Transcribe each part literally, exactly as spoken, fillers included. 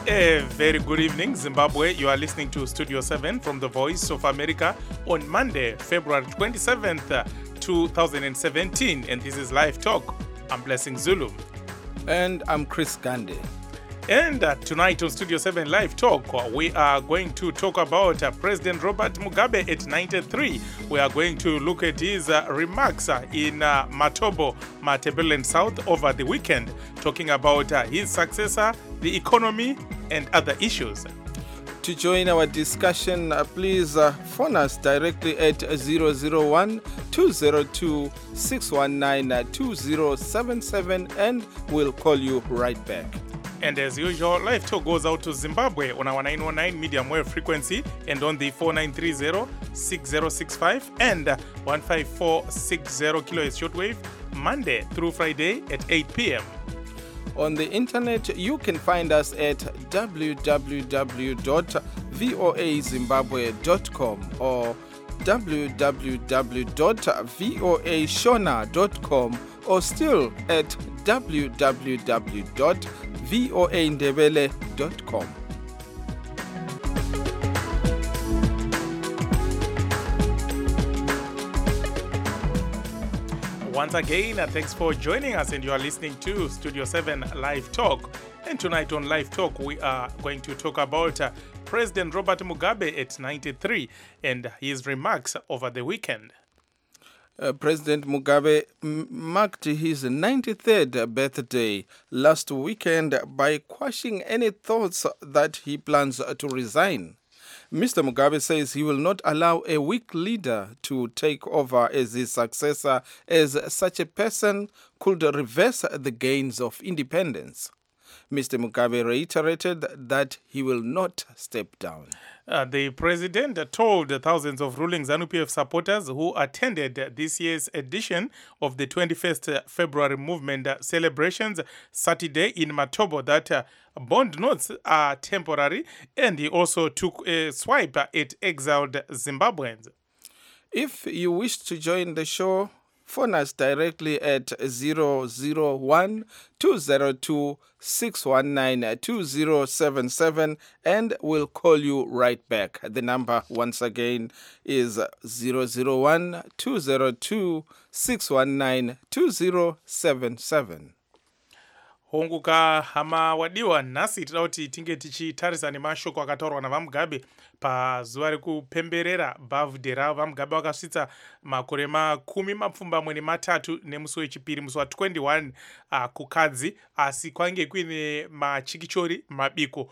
A very good evening, Zimbabwe. You are listening to Studio seven from the Voice of America on Monday, February twenty-seventh, two thousand seventeen. And this is Live Talk. I'm Blessing Zulu. And I'm Chris Gandhi. And uh, tonight on Studio seven Live Talk, uh, we are going to talk about uh, President Robert Mugabe at ninety-three. We are going to look at his uh, remarks uh, in uh, Matobo, Matabeleland South over the weekend, talking about uh, his successor, the economy, and other issues. To join our discussion, uh, please uh, phone us directly at zero zero one, two zero two, six one nine, two zero seven seven and we'll call you right back. And as usual, Live Talk goes out to Zimbabwe on our nine one nine medium wave frequency and on the four nine three zero, six zero six five and one five four six zero kilohertz shortwave, Monday through Friday at eight p.m. On the internet, you can find us at w w w dot voa zimbabwe dot com or w w w dot voa shona dot com or still at w w w dot voa ndebele dot com. Once again, uh, thanks for joining us, and you are listening to Studio seven Live Talk. And tonight on Live Talk, we are going to talk about uh, President Robert Mugabe at ninety-three and his remarks over the weekend. Uh, President Mugabe m- marked his ninety-third birthday last weekend by quashing any thoughts that he plans to resign. Mister Mugabe says he will not allow a weak leader to take over as his successor, as such a person could reverse the gains of independence. Mister Mugabe reiterated that he will not step down. Uh, the president told thousands of ruling ZANU-P F supporters who attended this year's edition of the twenty-first February movement celebrations Saturday in Matobo that uh, bond notes are temporary, and he also took a swipe at exiled Zimbabweans. If you wish to join the show, phone us directly at zero zero one, two zero two, six one nine, two zero seven seven and we'll call you right back. The number once again is zero zero one, two zero two, six one nine, two zero seven seven. Honguka hama wadiwa nhasi tida kuti tinge tichitarisa nemashoko akataurwa naVaMugabe pazuva rekupemberera birthday ravo. VaMugabe vakasvitsa makore makumi mapfumbamwe nematatu nemusi wechipiri, musi wa twenty-one uh, kukadzi, asi kwange kuine machikichori mabiko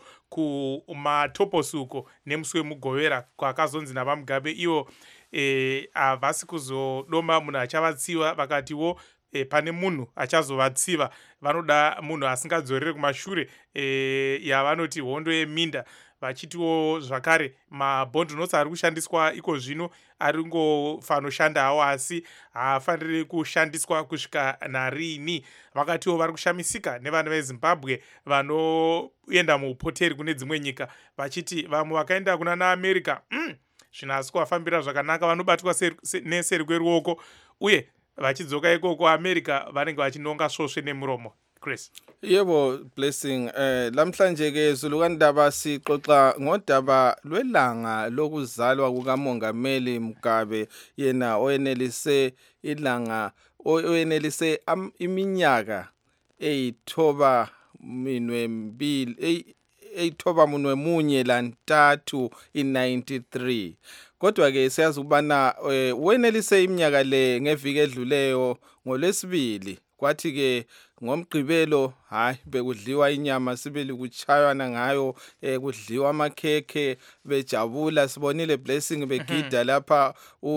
kumatoposuko nemusi wemugovera kwakazonzi naVaMugabe ivo eh, havasi kuzodoma munhu achavatsiva, vakatiwo E, pane munhu achazovatsiva, vanoda munhu asingadzorere kumashure e, yavanoti hondo yeminda, vachitiwo zvakare mabond notes ari kushandiswa iko zvino ari ngofanoshanda hawo asi haafaniri kushandiswa kusvika narini. Vakatiwo vari kushamisika nevana veZimbabwe vanoenda muupoteri kune dzimwe nyika, vachiti vamwe vakaenda kuna naAmerica mm, zvinhu asi kuvafambira zvakanaka, vanobatwa neseri kweruoko uye vachidzoka ikoko America vanenge vachinonga svosve nemuromo. Chris. Yebo Blessing, eh lamhlanje ke zulukandaba sixoxa ngodaba lwelanga lokuzalwa kukaMongameli Mugabe, yena oyenelise ilanga oyenelise iminyaka eyithoba minwe mbili eyithoba munwe munye lantathu in ninety-three. Kodwa ke siyazi ukubana wenelise iminyaka le ngeviki edluleyo ngolwesibili, kwathi ke ngomgqibelo hayi bekudliwa inyama sibili kuchaywana ngayo, eh, kudliwa amakhekhe bejabula. Sibonile Blessing begida lapha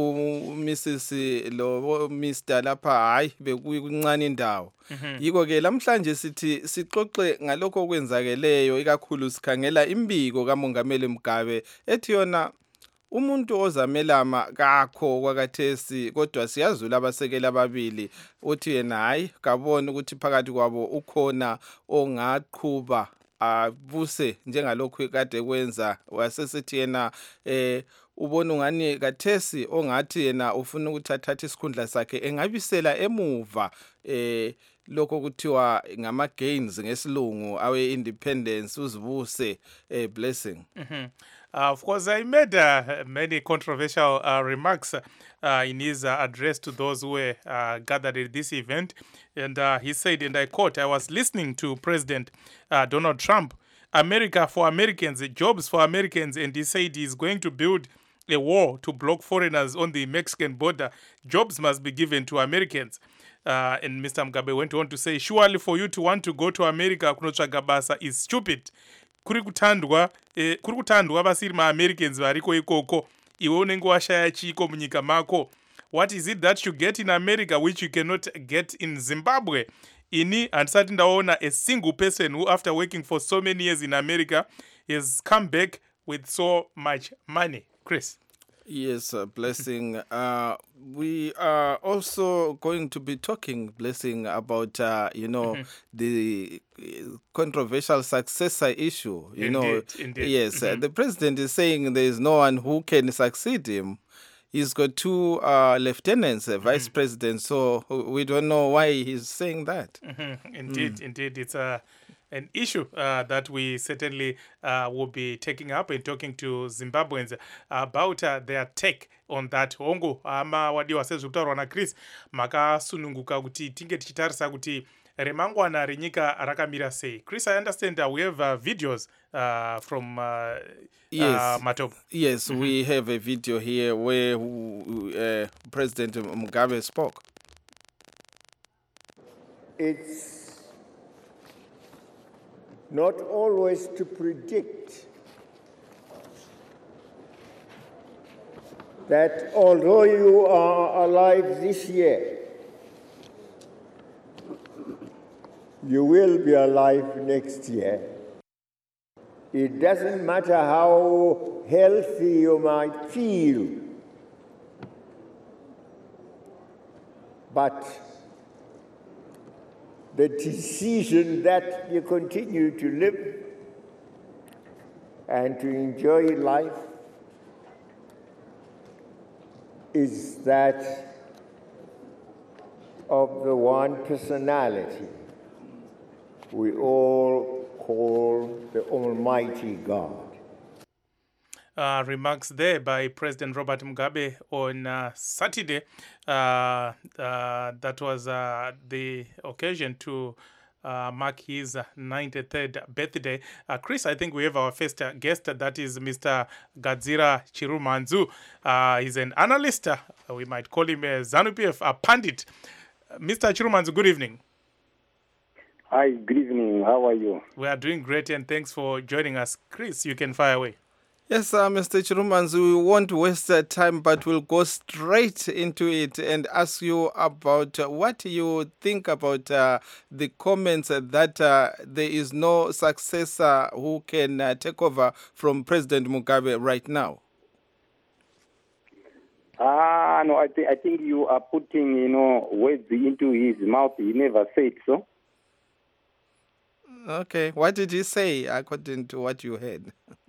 uMrs lo Mr lapha, hayi bekuyincane indawo. Yiko ke lamhlanje sithi sixoxe ngalokho okwenzakeleyo, ikakhulu sikhangela imbiko kaMongameli Mugabe ethi yona umuntu ozamelama kakho kwakathesi, kodwa siyazula abasekeli ababili uthi yena hayi kabona ukuthi phakathi kwabo ukhona ongaqhuba abuse njengalokhu kade kwenza wasesithi yena eh ubona ungani kathesi ongathi yena ufuna ukuthi athathe isikhundla sakhe engabisela emuva eh lokho kuthiwa ngama gains ngesilungu awe independence uzibuse eh Blessing. Mhm. Uh, of course, I made uh, many controversial uh, remarks uh, in his uh, address to those who were uh, gathered at this event. And uh, he said, and I quote, I was listening to President uh, Donald Trump, America for Americans, jobs for Americans. And he said he's going to build a wall to block foreigners on the Mexican border. Jobs must be given to Americans. Uh, and Mister Mugabe went on to say, surely for you to want to go to America, kunotsvaga basa is stupid. Kuri kutandwa eh, kuri kutandwa vasiri ma-Americans variko ikoko iwe unenge washaya chiko munyika mako. What is it that you get in America which you cannot get in Zimbabwe? Ini handisati ndaona a single person who after working for so many years in America has come back with so much money. Chris. Yes, uh, Blessing. Uh, we are also going to be talking, Blessing, about, uh, you know, mm-hmm. the controversial successor issue. You indeed, know, indeed. Yes, Mm-hmm. uh, the president is saying there is no one who can succeed him. He's got two uh, lieutenants, uh, vice mm-hmm. president, so we don't know why he's saying that. Mm-hmm. Indeed, mm. indeed. It's a... an issue uh, that we certainly uh, will be taking up and talking to Zimbabweans about uh, their take on that. Hongo ama wadiwa sezvekutaurwa naChris makasununguka kuti tinge tichitarisa kuti remangwana renyika rakamira sei. Chris, I understand uh, we have uh, videos uh, from uh, yes. uh, Matopo. Yes, mm-hmm. we have a video here where uh, President Mugabe spoke. It's not always to predict that although you are alive this year, you will be alive next year. It doesn't matter how healthy you might feel, but the decision that you continue to live and to enjoy life is that of the one personality we all call the Almighty God. Uh, remarks there by President Robert Mugabe on uh, Saturday. Uh, uh, that was uh, the occasion to uh, mark his ninety-third birthday. Uh, Chris, I think we have our first uh, guest. That is Mister Gadzira Chirumanzu. Uh, he's an analyst. Uh, we might call him a ZANU P F, a pundit. Uh, Mister Chirumanzu, good evening. Hi, good evening. How are you? We are doing great, and thanks for joining us. Chris, you can fire away. Yes, uh, Mister Chirumanzu, we won't waste uh, time, but we'll go straight into it and ask you about uh, what you think about uh, the comments uh, that uh, there is no successor who can uh, take over from President Mugabe right now. Ah, no, I, th- I think you are putting, you know, words into his mouth. He never said so. Okay, what did he say according to what you heard?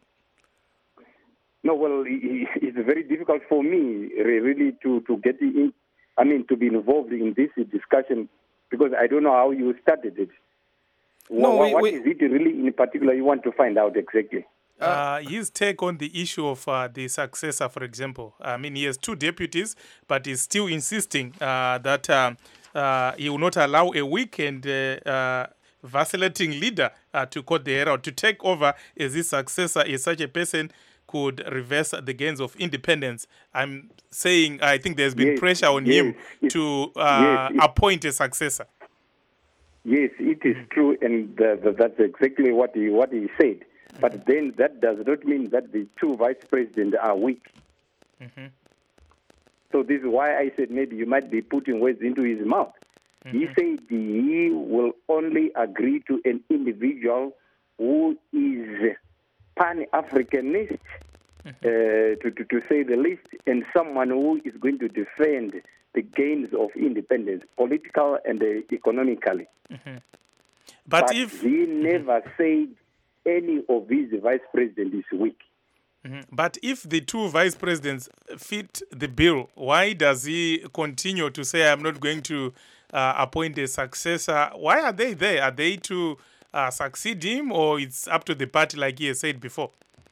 No, well, it's very difficult for me really to, to get in, I mean, to be involved in this discussion because I don't know how you started it. No, what we, what we, is it really in particular you want to find out exactly? Uh, his take on the issue of uh, the successor, for example. I mean, he has two deputies, but he's still insisting uh, that uh, uh, he will not allow a weak and uh, uh, vacillating leader uh, to cut the hair to take over as his successor. Is such a person could reverse the gains of independence. I'm saying I think there's been yes, pressure on yes, him it, to uh, yes, appoint a successor. Yes, it is true, and uh, that's exactly what he what he said. Mm-hmm. But then that does not mean that the two vice presidents are weak. Mm-hmm. So this is why I said maybe you might be putting words into his mouth. Mm-hmm. He said he will only agree to an individual who is pan-Africanist, mm-hmm. uh, to, to, to say the least, and someone who is going to defend the gains of independence, political and uh, economically. Mm-hmm. But, but if he never mm-hmm. said any of his vice presidents is weak. Mhm. But if the two vice presidents fit the bill, why does he continue to say, I'm not going to uh, appoint a successor? Why are they there? Are they to uh, succeed him, or it's up to the party like he has said before?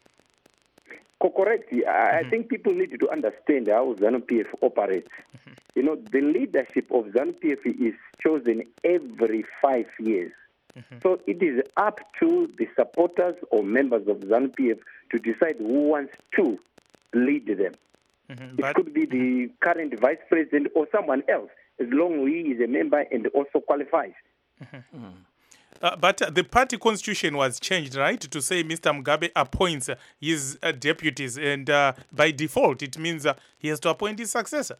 Co- Correct. I, Mm-hmm. I think people need to understand how ZANU P F operates. Mm-hmm. You know, the leadership of ZANU P F is chosen every five years. Mm-hmm. So it is up to the supporters or members of ZANU P F to decide who wants to lead them. Mhm. It But could be the current vice president or someone else, as long as he is a member and also qualifies. Uh, but uh, the party constitution was changed, right, to say Mister Mugabe appoints uh, his uh, deputies, and uh, by default, it means uh, he has to appoint his successor.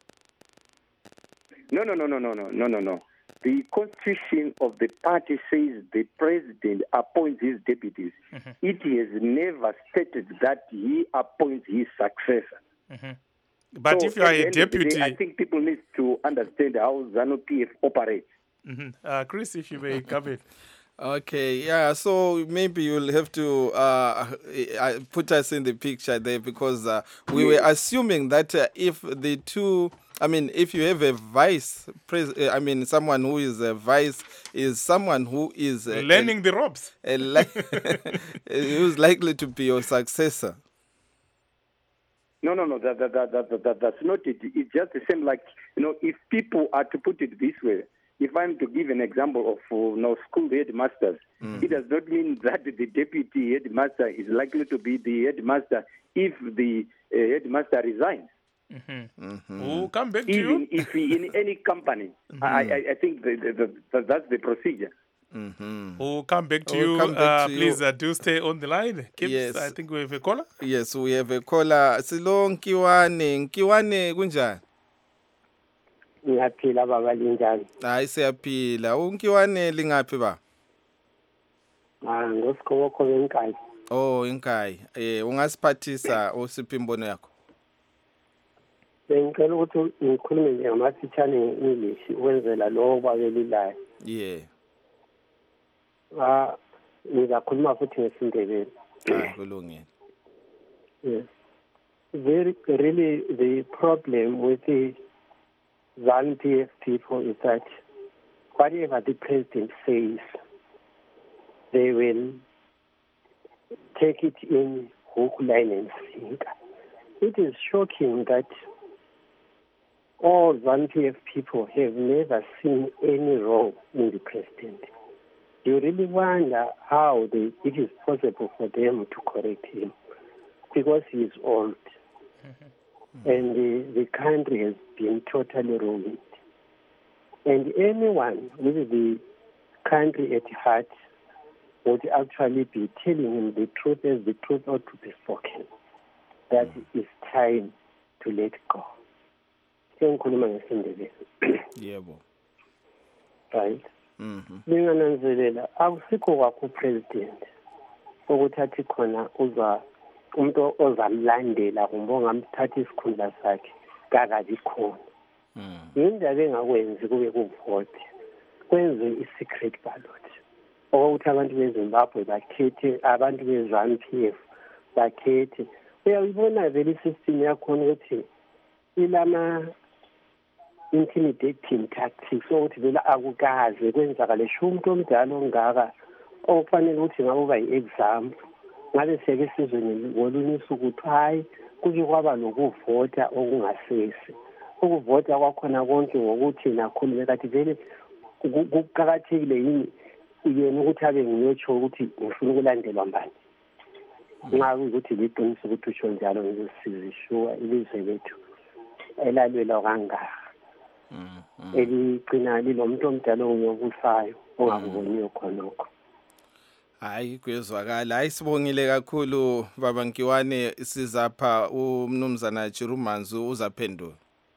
No, no, no, no, no, no, no, no, no. The constitution of the party says the president appoints his deputies. Mm-hmm. It has never stated that he appoints his successor. But So if you are at the a end of the day, deputy, I think people need to understand how ZANU P F operates. Mhm. uh, Chris, if you may come in. Okay, yeah, so maybe you'll have to uh, uh, put us in the picture there, because uh, we were assuming that uh, if the two, I mean, if you have a vice, pres- uh, I mean, someone who is a vice is someone who is uh, Learning the ropes. a, a li- who's likely to be your successor. No, no, no, that, that, that, that, that, that's not it. It's just the same, like, you know, if people are to put it this way, if I'm to give an example of uh, you know, school headmasters, it does not mean that the deputy headmaster is likely to be the headmaster if the uh, headmaster resigns. We'll come back to Even you. if he, in any company, I, I, I think the, the, the, that's the procedure. We'll come back to We'll you. come back uh, to you. please uh, do stay on the line. Kips, Yes. I think we have a caller. Yes, we have a caller. Silo Nkiwane. Nkiwane kunjani? Ngiyaphila baba linjani? Hayi siyaphila. Unkiwane lingaphi ba? Ah ngosikhoko benkayi. Oh, inkayi. Eh ungasiphathisa usiphi imbono yakho? Bengicela ukuthi ngikhulume nje ngamathitshane nge-English ukwenzela lo babelilayo. Yeah. Ah ngizakhuluma futhi ngesindebele. Hayi kulungile. Yes. Very really the problem with the ZANU P F people is that whatever the president says, they will take it in hook, line, and sinker. It is shocking that all ZANU P F people have never seen any wrong in the president. You really wonder how they, it is possible for them to correct him, because he is old. And the, the country has been totally ruined. And anyone with the country at heart would actually be telling him the truth as the truth ought to be spoken. That it's time to let go. Sengikhuluma ngesindebele. Yebo. Right? Mhm. Lingananzelela akusikho kwakho president ukuthathi khona uzwa umuntu ozamlandela kumbe ongamthatha isikhundla sakhe kakabi khona. Yindaba engakwenzi kube kuvote kwenze i-secret ballot okuthi abantu beZimbabwe bakhethe abantu be-ZANU P F bakhethe. Uyayibona vele i-system yakhona ukuthi ilama intimidating tactics ukuthi vele akukaze kwenzakale sho umuntu omdala ongaka okufanele ukuthi ngabe uba yi-exam ngabe siyake sizwe ngolunye usuku ukuthi hayi kuke kwaba lokuvota okungasese ukuvota kwakhona konke ngokuthi nakhulume kathi vele kuqakathekile yini yena ukuthi abe ngiyotsho ukuthi ngifuna ukulandelwa mbani nxa ukuthi liqiniso ukuthi utsho njalo ngizosizishuwa ilizwe lethu elalwela kangaka eligcina lilomuntu omdala onyobusayo ongakuboniyo khonokho. Hayi kuyezwakala. Hayi sibongile kakhulu baba Nkiwane, sizapha umnumzana Chirumanzu uzaphendula.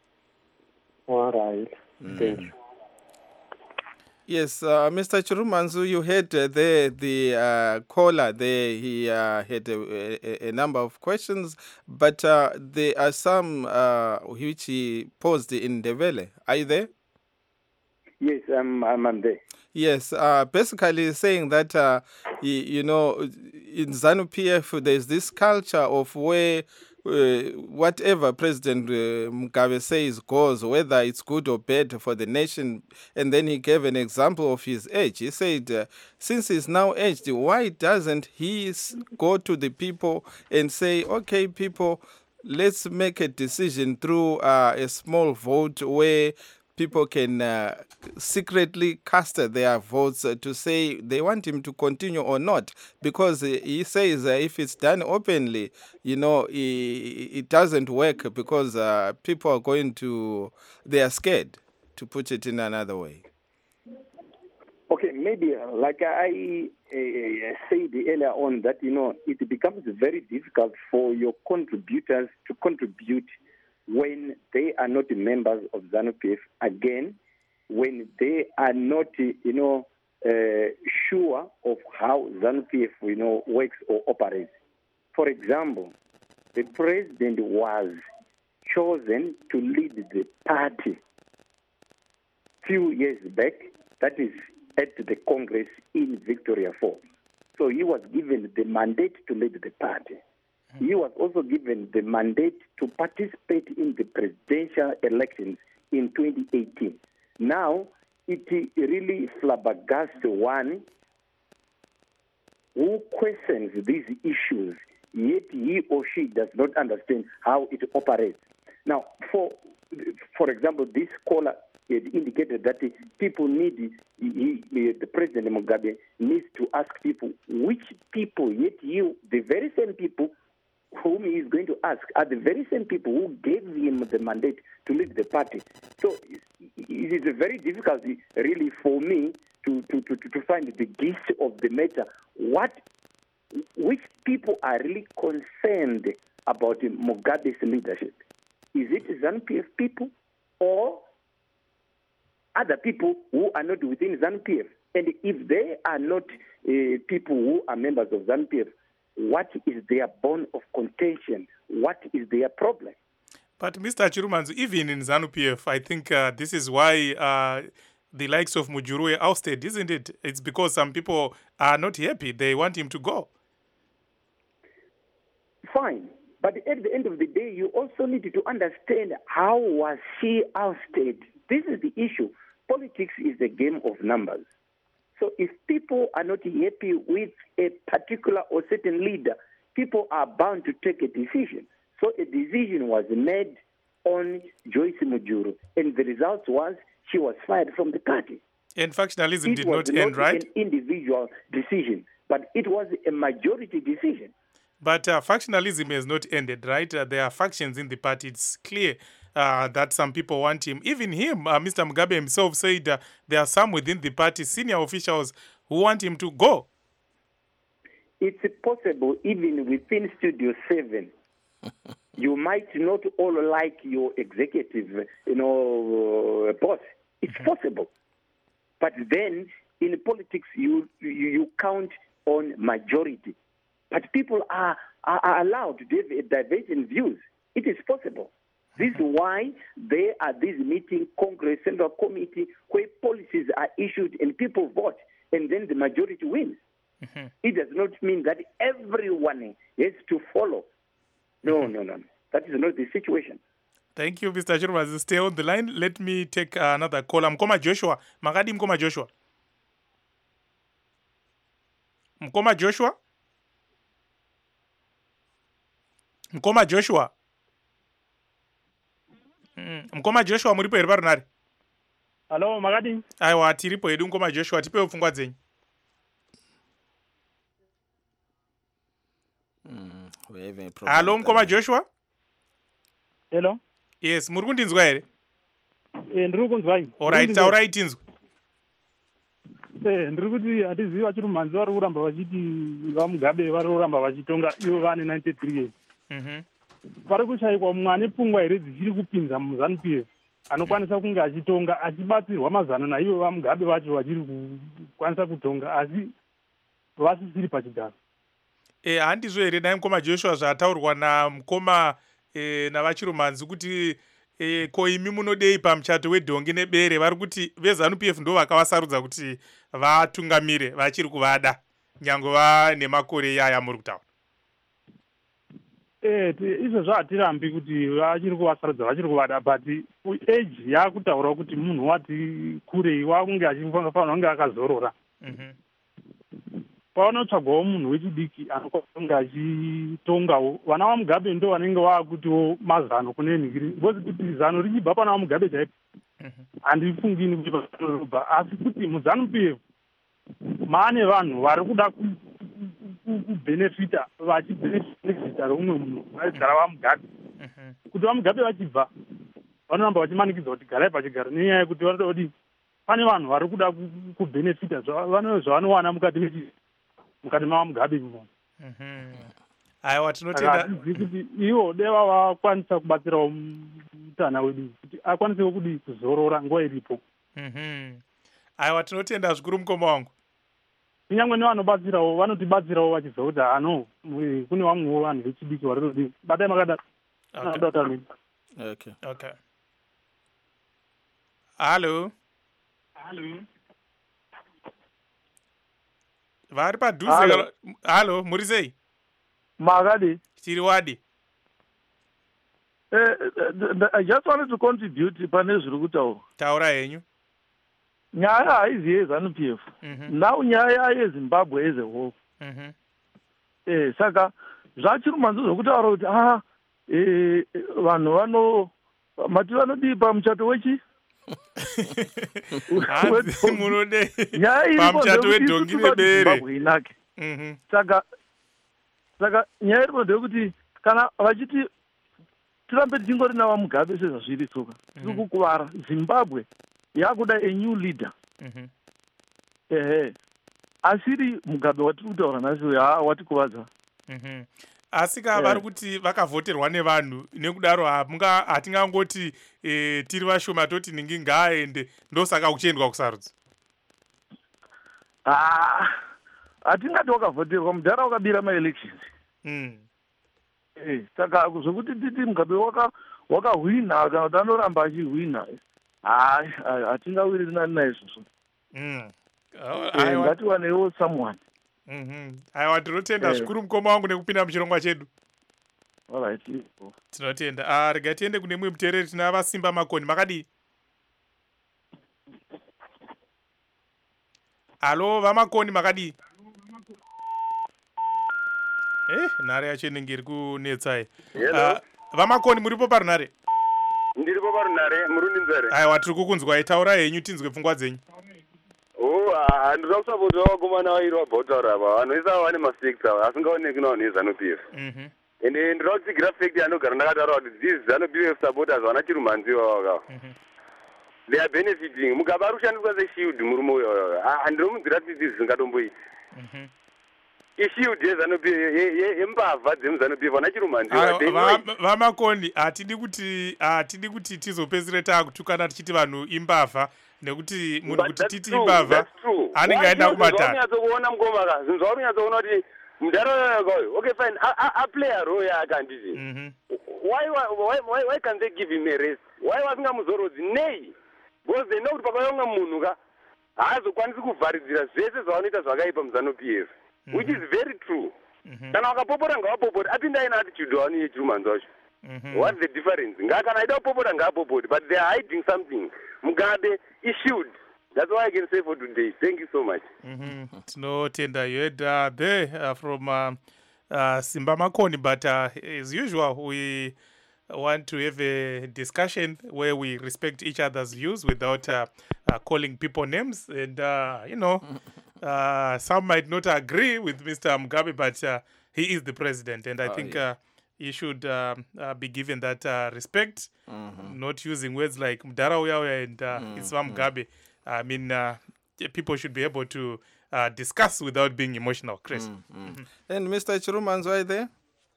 All right. Thank you. Yes, uh, Mister Chirumanzu, you heard uh, there the uh, caller there. He uh, had a, a, a number of questions, but uh, there are some uh, which he posed in Ndebele. Are you there? Yes, I'm, I'm, I'm there. Yes, uh, basically saying that, uh, you, you know, in ZANU-P F, there's this culture of where uh, whatever President uh, Mugabe says goes, whether it's good or bad for the nation. And then he gave an example of his age. He said, uh, since he's now aged, why doesn't he go to the people and say, okay, people, let's make a decision through uh, a small vote where people can uh, secretly cast their votes uh, to say they want him to continue or not. Because uh, he says uh, if it's done openly, you know, it, it doesn't work because uh, people are going to, they are scared, to put it in another way. Okay, maybe uh, like I uh, said earlier on that, you know, it becomes very difficult for your contributors to contribute when they are not members of ZANU-P F, again, when they are not, you know, uh, sure of how ZANU-P F, you know, works or operates. For example, the president was chosen to lead the party few years back, that is at the Congress in Victoria Falls. So he was given the mandate to lead the party. He was also given the mandate to participate in the presidential elections in twenty eighteen. Now, it really flabbergasts one who questions these issues, yet he or she does not understand how it operates. Now, for for example, this caller had indicated that people need, he, the President Mugabe needs to ask people which people, yet you, the very same people whom he is going to ask are the very same people who gave him the mandate to lead the party. So it is very difficult, really, for me to, to, to, to find the gist of the matter. What, which people are really concerned about Mugabe's leadership? Is it ZANU-P F people or other people who are not within ZANU-P F? And if they are not uh, people who are members of ZANU-P F, what is their bone of contention? What is their problem? But Mister Chirumanzu, even in ZANU-P F, I think uh, this is why uh, the likes of Mujuruwe ousted, isn't it? It's because some people are not happy. They want him to go. Fine. But at the end of the day, you also need to understand how was she ousted. This is the issue. Politics is a game of numbers. So if people are not happy with a particular or certain leader, people are bound to take a decision. So a decision was made on Joyce Mujuru, and the result was she was fired from the party. And factionalism it did was not end, right? An individual decision, but it was a majority decision. But uh, factionalism has not ended, right? Uh, there are factions in the party. It's clear uh, that some people want him. Even him, uh, Mister Mugabe himself said uh, there are some within the party, senior officials, who want him to go. It's possible even within Studio seven. You might not all like your executive, you know, uh, boss. It's mm-hmm. possible. But then in politics, you, you, you count on majority. But people are, are, are allowed to have divergent views. It is possible. This is why there are these meetings, Congress, Central Committee, where policies are issued and people vote, and then the majority wins. Mm-hmm. It does not mean that everyone has to follow. No, mm-hmm. no, no. That is not the situation. Thank you, Mister Chirumanzu. Stay on the line. Let me take uh, another call. Mkoma Joshua. Magadi Mkoma Joshua. Mkoma Joshua. Mkoma Joshua. Mm. Mkoma Joshua muripo iri parunare. Hello, Magadi. Aiwa, tiripo edu Mkoma Joshua. Tipewo pfungwa dzenyu. Mm, Hello, Mkoma Joshua. Hello. Yes, muri kundinzwa here? Eh, ndiri kunzwai. Alright, taurai tinzwa. Eh, ndiri kuti hatiziva Chirumanzu vari kuramba vachiti vaMugabe vari kuramba vachitonga ivo vane ninety-three years. Mhm. Pari kushayikwa mumwe ane pfungwa here dzichiri kupinza muZANU-P F anokwanisa kunge achitonga achibatsirwa mazano naivo vaMugabe vacho vachiri kukwanisa kutonga asi vasisiri pachigaro. Eh, handizvo here naye Mkoma Joshua zvataurwa naMukoma eh, navaChirumanzu kuti eh, ko imi munodei pamuchato wedhongi nebere, vari kuti veZANU-P F ndo vakavasarudza kuti vatungamire vachiri kuvada. nyange vane makore yaya muri kutaura. Eh, izvozvo hatirambi kuti vachiri kuvasarudza vachiri kuvada, but age yakutaura kuti munhu wati kurei wakunge achifanira kunge akazorora. Paunotsvagwawo munhu wechidiki anokwanisa kunge achitongawo. Vana vaMugabe ndo vanenge vaakutiwo mazano kune nhingiri, because kuti zano richibva pana vaMugabe chaipo handifungini kuti panorobha, asi kuti muZANU P F maane vanhu vari kuda kubhenefita vachibhenefita roumwe munhu vaigara vaMugabe, kuti vaMugabe vachibva vanoramba vachimanikidza kuti garai pachigara, nenyaya yekuti vanoda kuti pane vanhu vari kuda kubhenefita zvavanowana mukati mechi mukati mavaMugabe imomo. Aiwa, tinotenda kuti ivo deva vakwanisa kubatsirawo mutana wedu kuti akwanisewo kudi kuzorora nguva iripo. Aiwa, tinotenda zvikuru mukoma wangu. Kunyange nevanobatsirawo vanotibatsirawo vachibva kuti hano kune vamwewo vanhu vechidiki vari kudi batai makadaro. Okay. Okay. Hello. Hello. Vari padhuze. Hello, muri sei? Magadi. Tiri wadi. Uh, I just wanted to contribute pane zviri kutaura. Taura henyu. Nyaya haizi yeZANU P F. Now nyaya yeZimbabwe as a whole. Eh, saka zvachiri manzo zvokutaura kuti ah eh vanhu vano mati vanodi pamuchato wechi? Munode pamuchato wedhongi nebere. Inake. Saka saka nyaya iripo ndeyekuti kana vachiti tirambe tichingori navaMugabe sezvazviri tsoka tiri kukuvara. Zimbabwe yakuda a new leader. Ehe, asiri Mugabe watiri kutaura nhasi watikuvadza. Asi ka vari kuti vakavhoterwa nevanhu, nekudaro hatingangoti tiri vashoma toti ningi ngaaende, ndosaka kuchiendwa kusarudzo. Ah, hatingati wakavhoterwa, mudhara wakabira maelections. Eh, saka zvokuti titi Mugabe wakahwina kana kuti anoramba achihwina, hayi hatingawiri nani naizvozvo. Ngatiwanewo someone. Aiwa, tinotenda zvikuru mukoma wangu nekupinda muchirongwa chedu. Alright. Tinotenda. Rega tiende kune mumwe muteereri, tina vaSimba Makoni. Makadii? Halo, vaMakoni makadii? Eh, nhare yacho inenge iri kunetsai. VaMakoni muripo parunhare? Ndiripo parunhare, murundinzere. Aiwa, tiri kukunzwai, taura henyu tinzwe pfungwa dzenyu. Oh, handina kusapota vakomana vairi vabhautaura ava vanhu vese ava vane mafacts ava asingaoneki navanhu veZANU P F. Ende ndinoda kutsigira fact yanogara ndakataura kuti these ZANU P F supporters vana chirumanzi ivava kava. They are benefiting. Mugabe ari kushandiswa seshield murume uyo. Handinomunzira kuti izvi zvingatomboita. Ishield yeZANU P F yembavha dzemuZANU P F vana chirumanzi. VaMakoni, hatidi kuti hatidi kuti tizopedzisira taakutukana tichiti vanhu imbavha. Nekuti munhu kuti titi imbavha anenge aenda kumatare. Unyatsokuona mukomaka zvinhu zvauri unyatsokuona kuti mudhara uyu okay fine aplay a role yake handiti. Why why why can't they give him a rest? Why vasingamuzorodzi nei? Because they know kuti pakaonga munhu ka haazokwanisi kuvharidzira zvese zvavanoita zvakaipa muZANU P F, which is very true. Kana vakapopota ngavapopota apinda ina attitude wani yechirumanzi wacho. What's the difference? Ngakana aida kupopota ngavapopota, but they are hiding something. Mugabe issued. That's all I can say for today. Thank you so much. Tinotenda. You heard uh, there uh, from uh, uh, Simba Makoni, but uh, as usual, we want to have a discussion where we respect each other's views without uh, uh, calling people names. And, uh, you know, uh, some might not agree with Mister Mugabe, but uh, he is the president. And I oh, think yeah. uh, he should um, uh, be given that uh, respect, mm-hmm. not using words like Mdara Uyawe and uh, mm-hmm. Iswa Mugabe. I mean, uh, people should be able to uh, discuss without being emotional, Chris. Mm-hmm. Mm-hmm. And Mister Chirumanzi, are you there?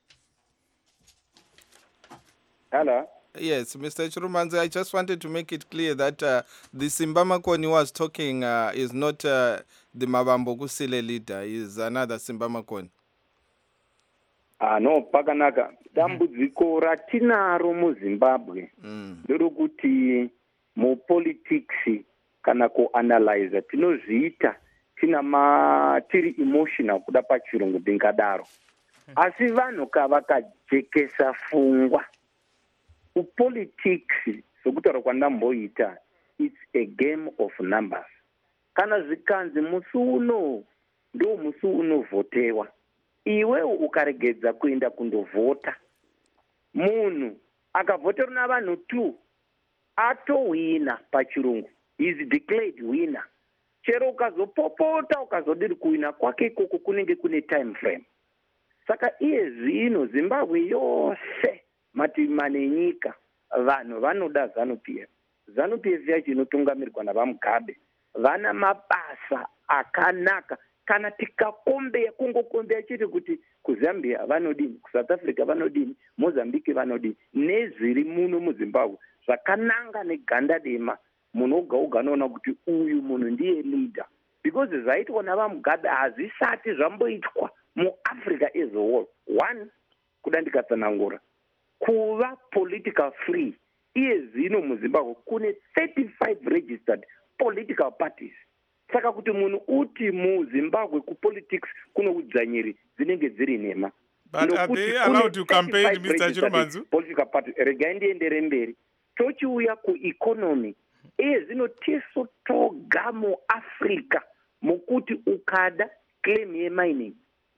Hello? Yes, Mister Chirumanzi, I just wanted to make it clear that uh, the Simba Makoni was talking uh, is not uh, the Mavambo Kusile leader, is another Simba Makoni. Ah, no, pakanaka. Dambudziko ratinaro muZimbabwe nderokuti mu politics kana ku analyze tinozviita tina ma tiri emotional kuda pachirungu ndingadaro. Asi vanhu kavakajekesa fungwa. Upolitics sokutaura kwandamboita, it's a game of numbers. Kana zvikanzi musi uno ndo musi unovhotewa, iwe ukaregedza kuenda kundovhota, munhu akavhoterwa navanhu two atowina pachirungu, is declared winner. Chero ukazopopota ukazodiri kuwina kwake ikoko kunenge kune time frame. Saka iye zvino Zimbabwe yose mativi mane nyika vanhu vanoda ZANU-P F. ZANU-P F yacho inotungamirwa navaMugabe vana mabasa akanaka. Kana tikakombeya kungokombeya chete kuti kuZambia vanodini, kuSouth Africa vanodini, Mozambique vanodini, nezviri muno muZimbabwe zvakananga neganda dema, munhu oga oga anoona kuti uyu munhu ndiye leader, because zvaitwa navaMugabe hazvisati zvamboitwa muAfrica as a whole. One, kuda ndikatsanangura kuva political free, iye zvino muZimbabwe kune thirty-five registered political parties. Saka kuti munhu uti muZimbabwe kupolitics kuno kudzanyiri dzinenge dziri nhema. But are they allowed to campaign, Mister Chirumanzu? Political party regai ndiendere mberi. Tochiuya kueconomy, iye zvino tisu toga muAfrica mukuti ukada claim yemining,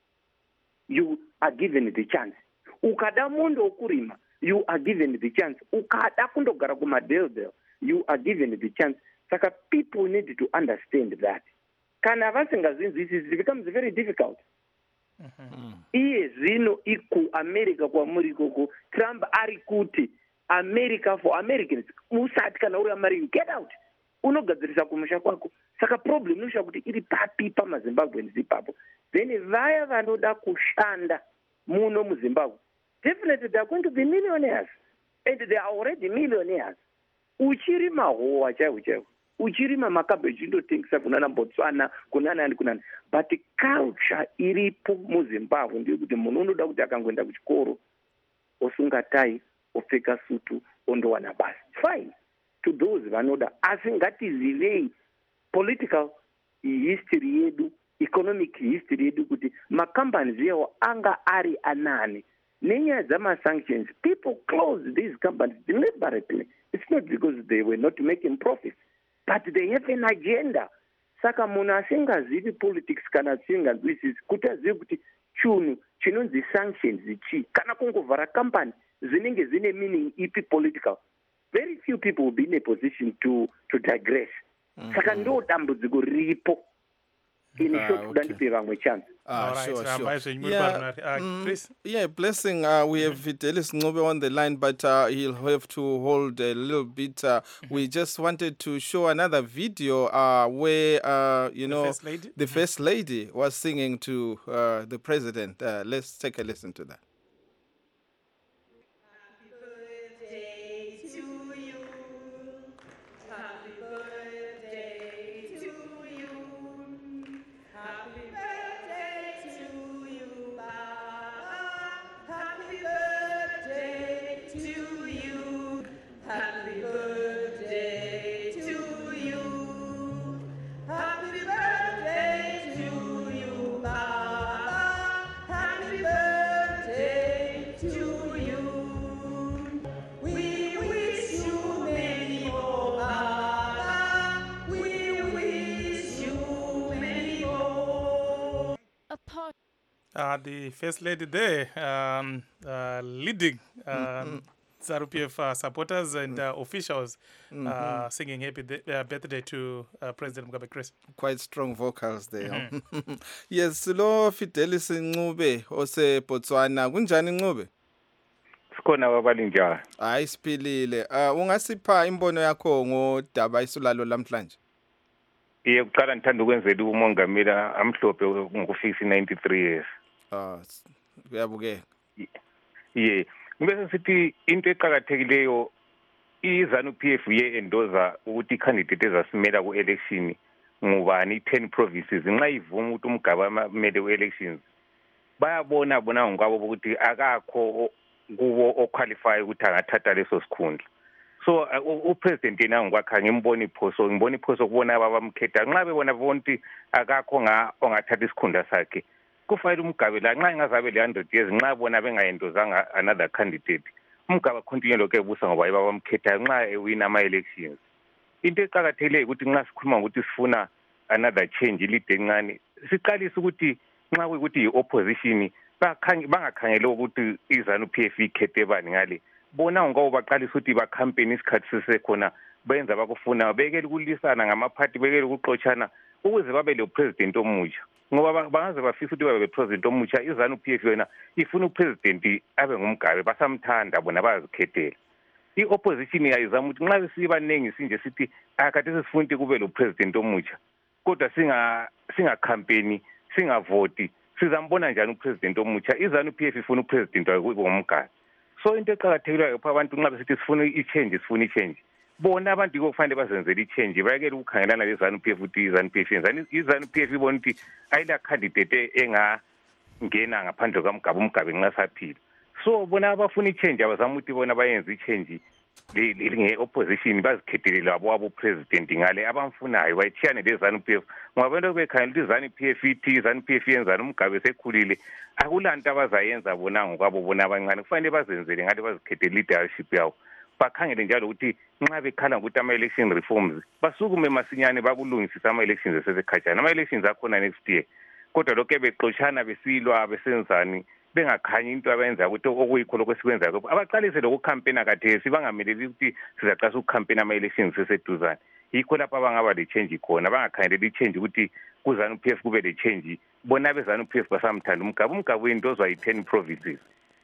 you are given the chance. Ukada mundo wokurima, you are given the chance. Ukada kundogara kumadeldel, you are given the chance. Saka people need to understand that. Kana vasingazinzwisisi, it becomes very difficult. Mm-hmm. Iye zvino iku America kwamuri koko, Trump ari kuti America for Americans, usati kana uri American, get out. Unogadzirisa kumusha kwako. Saka problem inosha kuti iri papi pamaZimbabweans ipapo. Then vaya vanoda kushanda muno muZimbabwe, definitely they are going to be millionaires. And they are already millionaires. Uchirima hoa chaiwo chaiwo. Uchirima makabeji ndotengesa kunana Botswana, kunana and kunana. But the culture iripo muZimbabwe ndikuti munhu unoda kuti akangoenda kuchikoro osunga tai, opfeka sutu, ondowana basi. Fine. To those vanoda, asi ngatizivei political history yedu, economic history yedu kuti macompanies yawo anga ari anani. Nenyaya dzama-sanctions, people closed these companies deliberately. It's not because they were not making profits, but they have an agenda. Saka munhu asingazivi politics kana asinganzwisisi kuti azive kuti chunhu chinonzi sanctions chi kana kungovhara company zvinenge zvine meaning ipi political. Very few people will be in a position to to digress. Mm-hmm. Saka ndo dambudziko riripo. In Ah, short, okay. kuda ndipe vamwe chance. Ah, All right, sure, um, sure. Vice President Yeah, Barnard, uh, mm, please. yeah, blessing. Uh, we have Vitalis Ncube on the line, but uh, he'll have to hold a little bit. Uh, we just wanted to show another video uh, where, uh, you know, First Lady? the First Lady was singing to uh, the President. Uh, let's take a listen to that. Uh, the First Lady there um, uh, leading um, Mm-hmm. ZANU-P F uh, supporters and uh, officials uh, Mm-hmm. singing happy de- uh, birthday to uh, President Mugabe. Chris. Quite strong vocals there. Yes, lo Fidelis Ncube ose Botswana. Kunjani Ncube? Sikhona babalinjani. Hayi siphilile. Uh, ungasipha imbono yakho ngodaba isulalo lamhlanje? Iye kuqala ngithanda ukwenzela umongameli amhlophe ngokufisa ninety-three years. Ah, uyabukeka. Iye. Ngibese sithi into eqhakathekileyo iZANU-P F ye endoza ukuthi candidate ezasimela ku election ngubani ten provinces nxa ivuma ukuthi umgaba amele ku elections bayabona bona ngokwabo ukuthi akakho kuwo oqualify ukuthi angathatha leso sikhundla. so upresident yena ngikwakha ngimbona iphoso ngibona iphoso kubona abamkhetha nxa bebona bonke akakho nga ongathatha isikhundla sakhe kufanele umgabe la nxa ingazabe le one hundred years nxa bona bengayendozanga another candidate umgaba continue lokho ebusa ngoba yiba bamkhetha nxa ewina ama-elections into eqakathekileyo ukuthi nxa sikhuluma ukuthi sifuna another change ilide encane siqalise ukuthi nxa kuyikuthi yi-opposition bangakhangele ukuthi i-ZANU-P F ikhethe bani ngale bona ngoba baqalisa ukuthi bakhampeni isikhathi sisekhona benza bakufuna bekele ukulisana ngamaphathi bekele ukuxotshana ukuze babe lo president omutsha ngoba bangaze bafisa ukuthi babe president omutsha i-ZANU-P F yona ifuna upresident abe ngumgabe basamthanda bona bayazikhethela i-opposition yayizama ukuthi nxa besibaningi sinje sithi akade sifuna ukuthi kube lo president omutsha kodwa singa singa campaign singavoti sizambona njani upresident omutsha i-ZANU-P F ifuna upresident ngomgabe so into eqakathekileyo pha abantu nxa besithi sifuna i-change sifuna i-change bona abantu yiko kufanele bazenzele i-change bayekele ukukhangelana le-ZANU-P F ukuthi i-ZANU-P F yenzani i-ZANU-P F ibona ukuthi ayila candidate engangena ngaphandle kwamgabe umgabe nxa saphila so bona abafuna i-change abazama ukuthi bona bayenze i-change nge-opposition bazikhethele labo abo-president ngale abamfunayo bayithiyane le-ZANU-P F ngoba abantu bekhangela ukuthi i-ZANU-P F ithi i-ZANU-P F yenzani umgabe sekhulile akulanto abazayenza bona ngokwabo bona abancane kufanele bazenzele ngale bazikhethele leadership yawo bakhangele njalo ukuthi nxa bekhala ukuthi ama-election reforms basukume masinyane bakulungisisa ama-elections esesekhatshana ama-elections akhona next year kodwa lokho bexotshana besilwa besenzani bengakhanyi into abayenza ukuthi okuyikho lokho esikwenzayo abaqalise lokukhampena kathesi bangameleli ukuthi sizaqasa ukukhampena ama-elections eseduzane yikho lapho abangaba le-change khona bangakhangeleli i-change ukuthi ku-ZANU-P F kube le-change bona be-ZANU-P F basamthanda umgabe umgabe wendozwa yi-ten provinces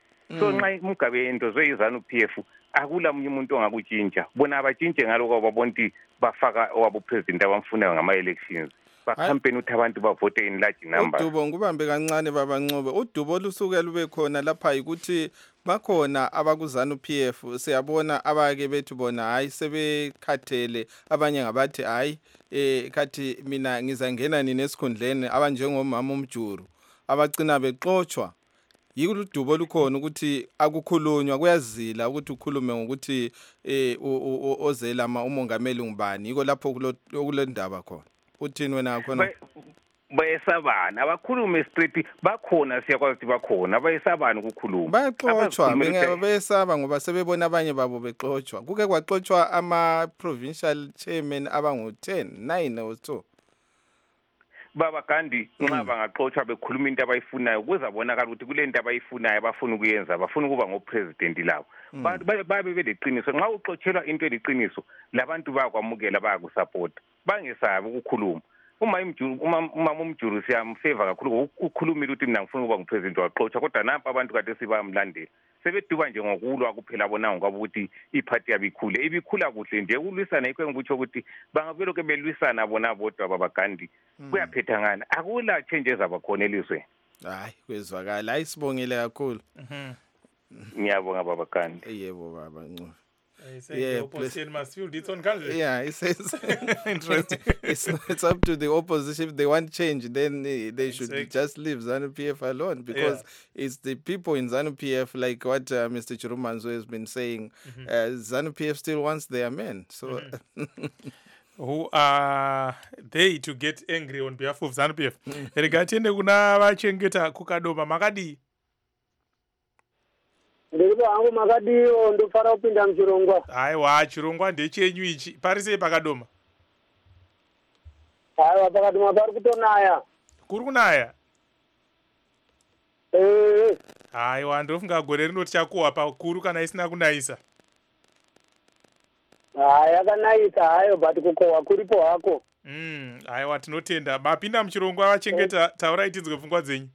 so nxa umgabe endozwe yi-ZANU-P F akula munye umuntu ongakutshintsha bona abatshintshe ngalokho babona ukuthi bafaka owabo-president abamfunayo ngama-elections bakhampeni ukuthi abantu bavote in large number. uDubo ngubambe kancane baba Ncube uDubo olusuke lube khona lapha yikuthi bakhona abaku-ZANU-P F siyabona abake bethu bona hayi sebekhathele abanye ngabathi hayi eh kathi mina ngizangena nini esikhundleni abanjengomama uMjuru abagcina bexoxwa yiko uDubo lukhona ukuthi akukhulunywa kuyazila ukuthi ukhulume ngokuthi eh ozelama umongameli ngubani yiko lapho kulendaba khona uthini wena khona bayesabana abakhulume straight bakhona siyakwazi ukuthi bakhona bayesabana ukukhuluma bayaxoxwa bayesaba ngoba sebebona abanye babo bexoxwa kuke kwaxoxwa ama provincial chairman abangu ten nine or two baba kandi nxa bangaxoxwa bekhuluma into abayifunayo kuzabonakala ukuthi kule nto abayifunayo abafuna ukuyenza bafuna ukuba ngopresident labo babe beleqiniso nxa uxotshelwa into eliqiniso labantu bayakwamukela bayakusupporta bangesabi ukukhuluma uma imjuru uma umjuru siyamfavor kakhulu ukukhulumile ukuthi mina ngifuna ukuba ngupresident waxoxa kodwa nampa abantu kade sibamlandela sebeduba nje ngokulwa kuphela bona ngoba ukuthi iphathi yabikhule ibikhula kuhle nje ukulwisana yikho ngikutsho ukuthi bangabelo ke belwisana bona bodwa babagandi kuyaphetha ngani akula changes abakhona elizweni hayi kwezwakala ayisibongile kakhulu ngiyabonga babagandi yebo baba Ncube. Yeah, opposition must feel its own country. Yeah, it says interesting. it's, it's up to the opposition. If they want change, then they, they should exactly. just leave ZANU-P F alone because yeah. it's the people in ZANU-P F, like what uh, Mister Chirumanzo has been saying, mm-hmm. uh, ZANU-P F still wants their men. So, mm-hmm. who are they to get angry on behalf of ZANU-P F? Regatiende kuna vachengeta kukadoma makadi. Ndikuti hangu makadiyo ndofara kupinda mchirongwa. Aiwa chirongwa ndechenyu ichi pari sei pakadoma? Aiwa pakadoma pari kutonaya. Kuri kunaya? Eh. Aiwa ndofunga gore rinoti chakuwa pakuru kana isina kunaisa. Hai yakanaisa hayo but kukowa kuripo hako. Mm, aiwa tinotenda mapinda mchirongwa vachengeta taurai tidzwe pfungwa dzenyu.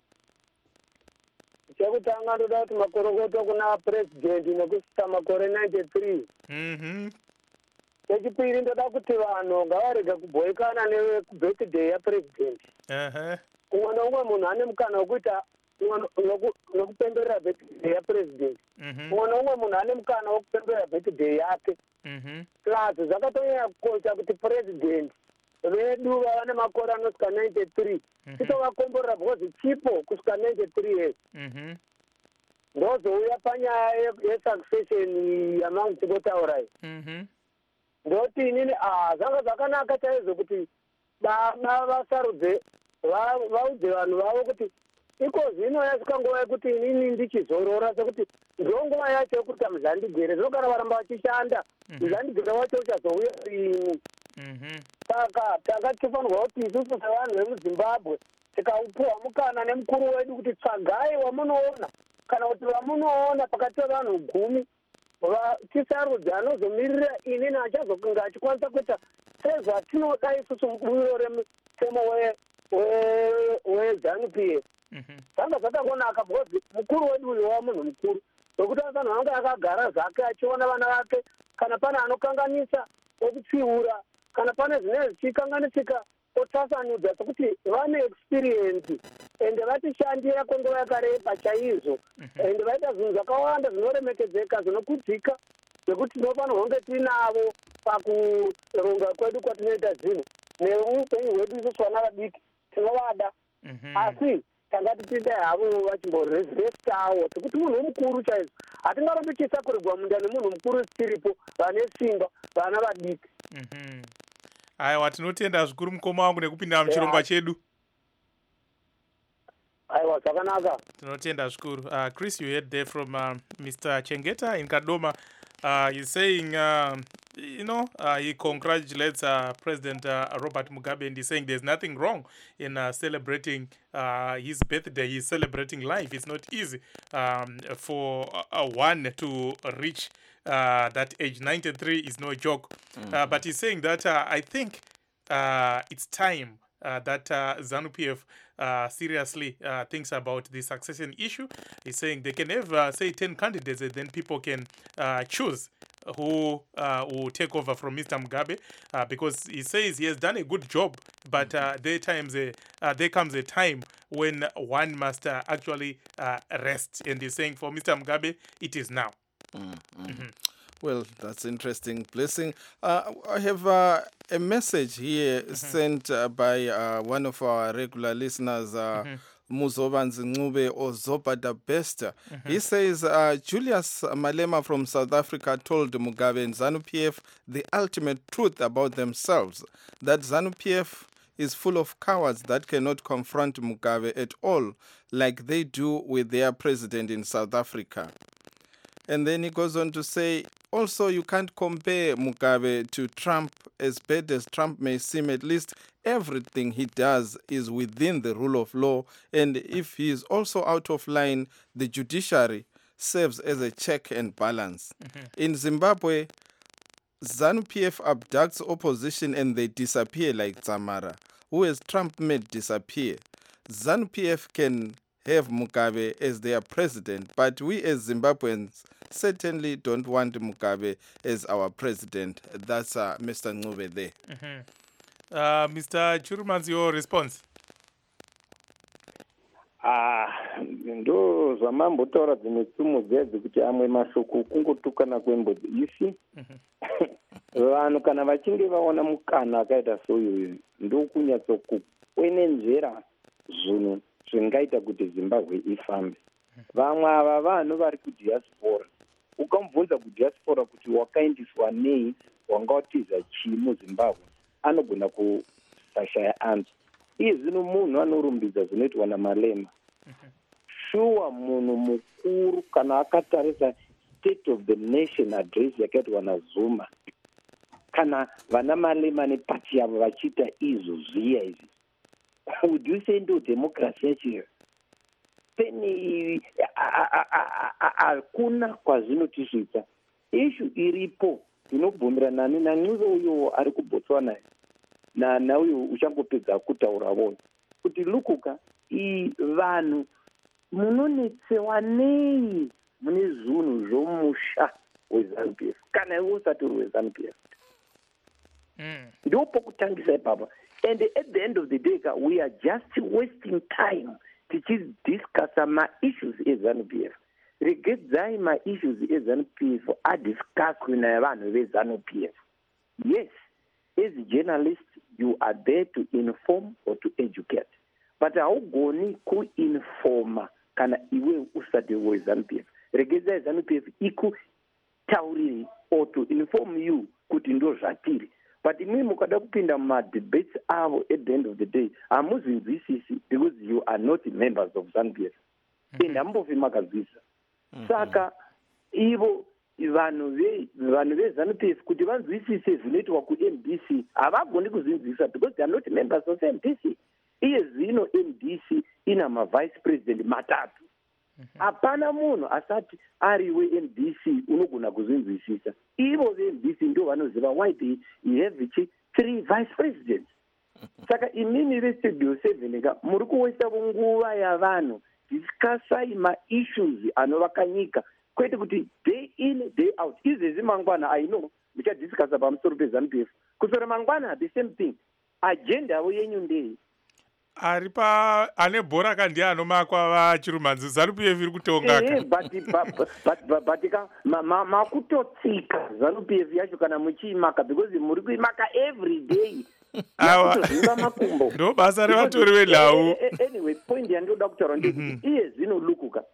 Chekutanga ndoda kuti makorokoto kuna president nekusvika makore ninety-three. Mhm. Chechipiri ndoda kuti vanhu ngavarega kubhoikana nebirthday yapresident. Ehe. Umwe naumwe munhu ane mukana wekuita nokupemberera birthday yapresident. Umwe naumwe munhu ane mukana wokupemberera birthday yake. Mhm. Plus zvakatonyanya kukosha kuti president vedu vane makore anosvika ninety-three titovakomborera because chipo kusvika ninety-three years. Mhm. ndozouya panyaya yesuccession yamangu tinotaurayi ndoti inini zvanga zvakanaka chaizvo kuti baba vasarudze vaudze vanhu vavo kuti iko zvino yasvika nguva yekuti inini ndichizorora sekuti ndonguva yacho yekuti muzandigere zvino kana varamba vachishanda muzandigere wacho uchazouya rimwe saka tanga tifanirwa kuti isusu sevanhu vemuzimbabwe tikaupuhwa mukana nemukuru wedu kuti tsvagai wamunoona kana kuti vamunoona pakati pevanhu gumi tisarudze anozomirira inini achazokunga achikwanisa kuita sezvatinoda isusu mubuwiro remutemo weZANU-P F. Zvanga zvakakonaka because mukuru wedu uyu wamunhu mukuru zvokuti vanhu vanga akagara zvake achiona vana vake kana pane anokanganisa okutsiura kana pane zvine zvichikanganisika otasanudza sekuti vane experience ende vatishandira kwenguva yakareba chaizvo ende vaita zvinhu zvakawanda zvinoremekedzeka zvinokudzika zvekuti tinofanirwa kunge tinavo pakuronga kwedu kwatinoita zvinhu neupenyu hwedu isusu vana vadiki tinovada asi tangati tiite havo vachimborezestawo sekuti munhu mukuru chaizvo hatingarombi chisakurirwa munda nemunhu mukuru tiripo vane simba vana vadiki. Aiwa, tinotenda zvikuru mukoma wangu nekupindira muchirongwa chedu. Aiwa, zvakanaka. Tinotenda zvikuru. Uh, Chris, you heard there from uh, Mister Chengeta in Kadoma. Uh, he's saying, uh, you know, uh, he congratulates uh, President uh, Robert Mugabe, and he's saying there's nothing wrong in uh, celebrating uh, his birthday. He's celebrating life. It's not easy um, for uh, one to reach uh, that age. ninety-three is no joke. Mm-hmm. Uh, but he's saying that uh, I think uh, it's time uh, that uh, ZANU-P F uh, seriously uh, thinks about the succession issue. He's saying they can have, uh, say, ten candidates, and then people can uh, choose who uh, will take over from Mister Mugabe, uh, because he says he has done a good job, but uh, there times uh, uh, there comes a time when one must uh, actually uh, rest, and he's saying for Mister Mugabe it is now. Mm-hmm. Mm-hmm. Well, that's interesting. Blessing. Uh, I have uh, a message here mm-hmm. sent uh, by uh, one of our regular listeners, uh, mm-hmm. Muzobanzi Ncube Ozobada Bester. Mm-hmm. He says uh, Julius Malema from South Africa told Mugabe and ZANU-P F the ultimate truth about themselves, that ZANU-P F is full of cowards that cannot confront Mugabe at all, like they do with their president in South Africa. And then he goes on to say, also, you can't compare Mugabe to Trump. As bad as Trump may seem, at least everything he does is within the rule of law. And if he is also out of line, the judiciary serves as a check and balance. Mm-hmm. In Zimbabwe, ZANU-P F abducts opposition and they disappear like Zamara, who has Trump made disappear. ZANU-P F can have Mugabe as their president, but we as Zimbabweans certainly don't want Mugabe as our president. That's uh, Mister Ncube there. Mm-hmm. uh, Mister Chirumanzi, your response? Ah, ndo zvamambotaura dzimwe tsumo dzedzi kuti amwe mashoko kungotukana kwembudzi isi vanhu kana vachinge vaona mukana akaita soyoyo ndokunyatsokukwenenzvera zvinhu zvingaita kuti Zimbabwe ifambe. Vamwe ava vanhu vari kudiaspora, ukamubvunza kudiaspora kuti wakaindiswa nei, wangatiza chii muZimbabwe, anogona kusashaya anza. Iye zvino munhu anorumbidza zvinoitwa naMalema. Shuwa munhu mukuru kana akatarisa State of the Nation address yakaitwa naZuma, kana vana Malema nepati yavo vachiita izvo zviya izvi, would you say ndo democracy yacho? Peni hakuna kwazvinotisvitsa. Ishu iripo inobvumira nani naNcube uyo ari kuBotswana na nauyo uchangopedza kutaura vona kuti lukuka i vanhu munonetsewa nei mune zvinhu zvomusha weZANU-P F kana iwe usati uri weZANU-P F. Ndipo kutangisa ipapa. And at the end of the day, we are just wasting time to just discuss my issues as ZANU-P F. Regarding my issues as ZANU-P F, I discuss with ZANU-P F. Yes, as a journalist, you are there to inform or to educate. But how goni ku informa kana iwe usati weZANU P F. Regedza ZANU P F ikutaurire or to inform you kuti ndo zvatiri. But imwe mukada kupinda mumadebates avo at the end of the day hamuzinzwisisi because you are not members of ZANU P F. Ende hambofi makazvisa. Saka ivo vanhu ve vanhu veZANU P F kuti vanzwisise zvinoitwa kuM D C havagoni kuzinzwisa because they are not members of M D C. Iye zvino M D C ina mavice president matatu. Hapana munhu asati ari weM D C unogona kuzinzwisisa. Ivo veM D C ndo vanoziva why they have three vice presidents. Saka imini vestudio seven ka muri kuwaita nguva yavanhu discussai ma-issues anovaka nyika kwete kuti day in day out. Izvezvi mangwana I know muchadiscussa pamusoro peZANU P F kusora mangwana the same thing. Agenda yavo yenyu ndei? Ari pa ane bhora kandi anomakwa vachirumanzi ZANU P F iri kutongaka. Eh but but but ka makutotsika ZANU P F yacho kana muchiimaka because muri kuimaka every day. Awa ndo basa revatori venhau. Anyway point yandoda kutaura ndekuti iye zvinolukuka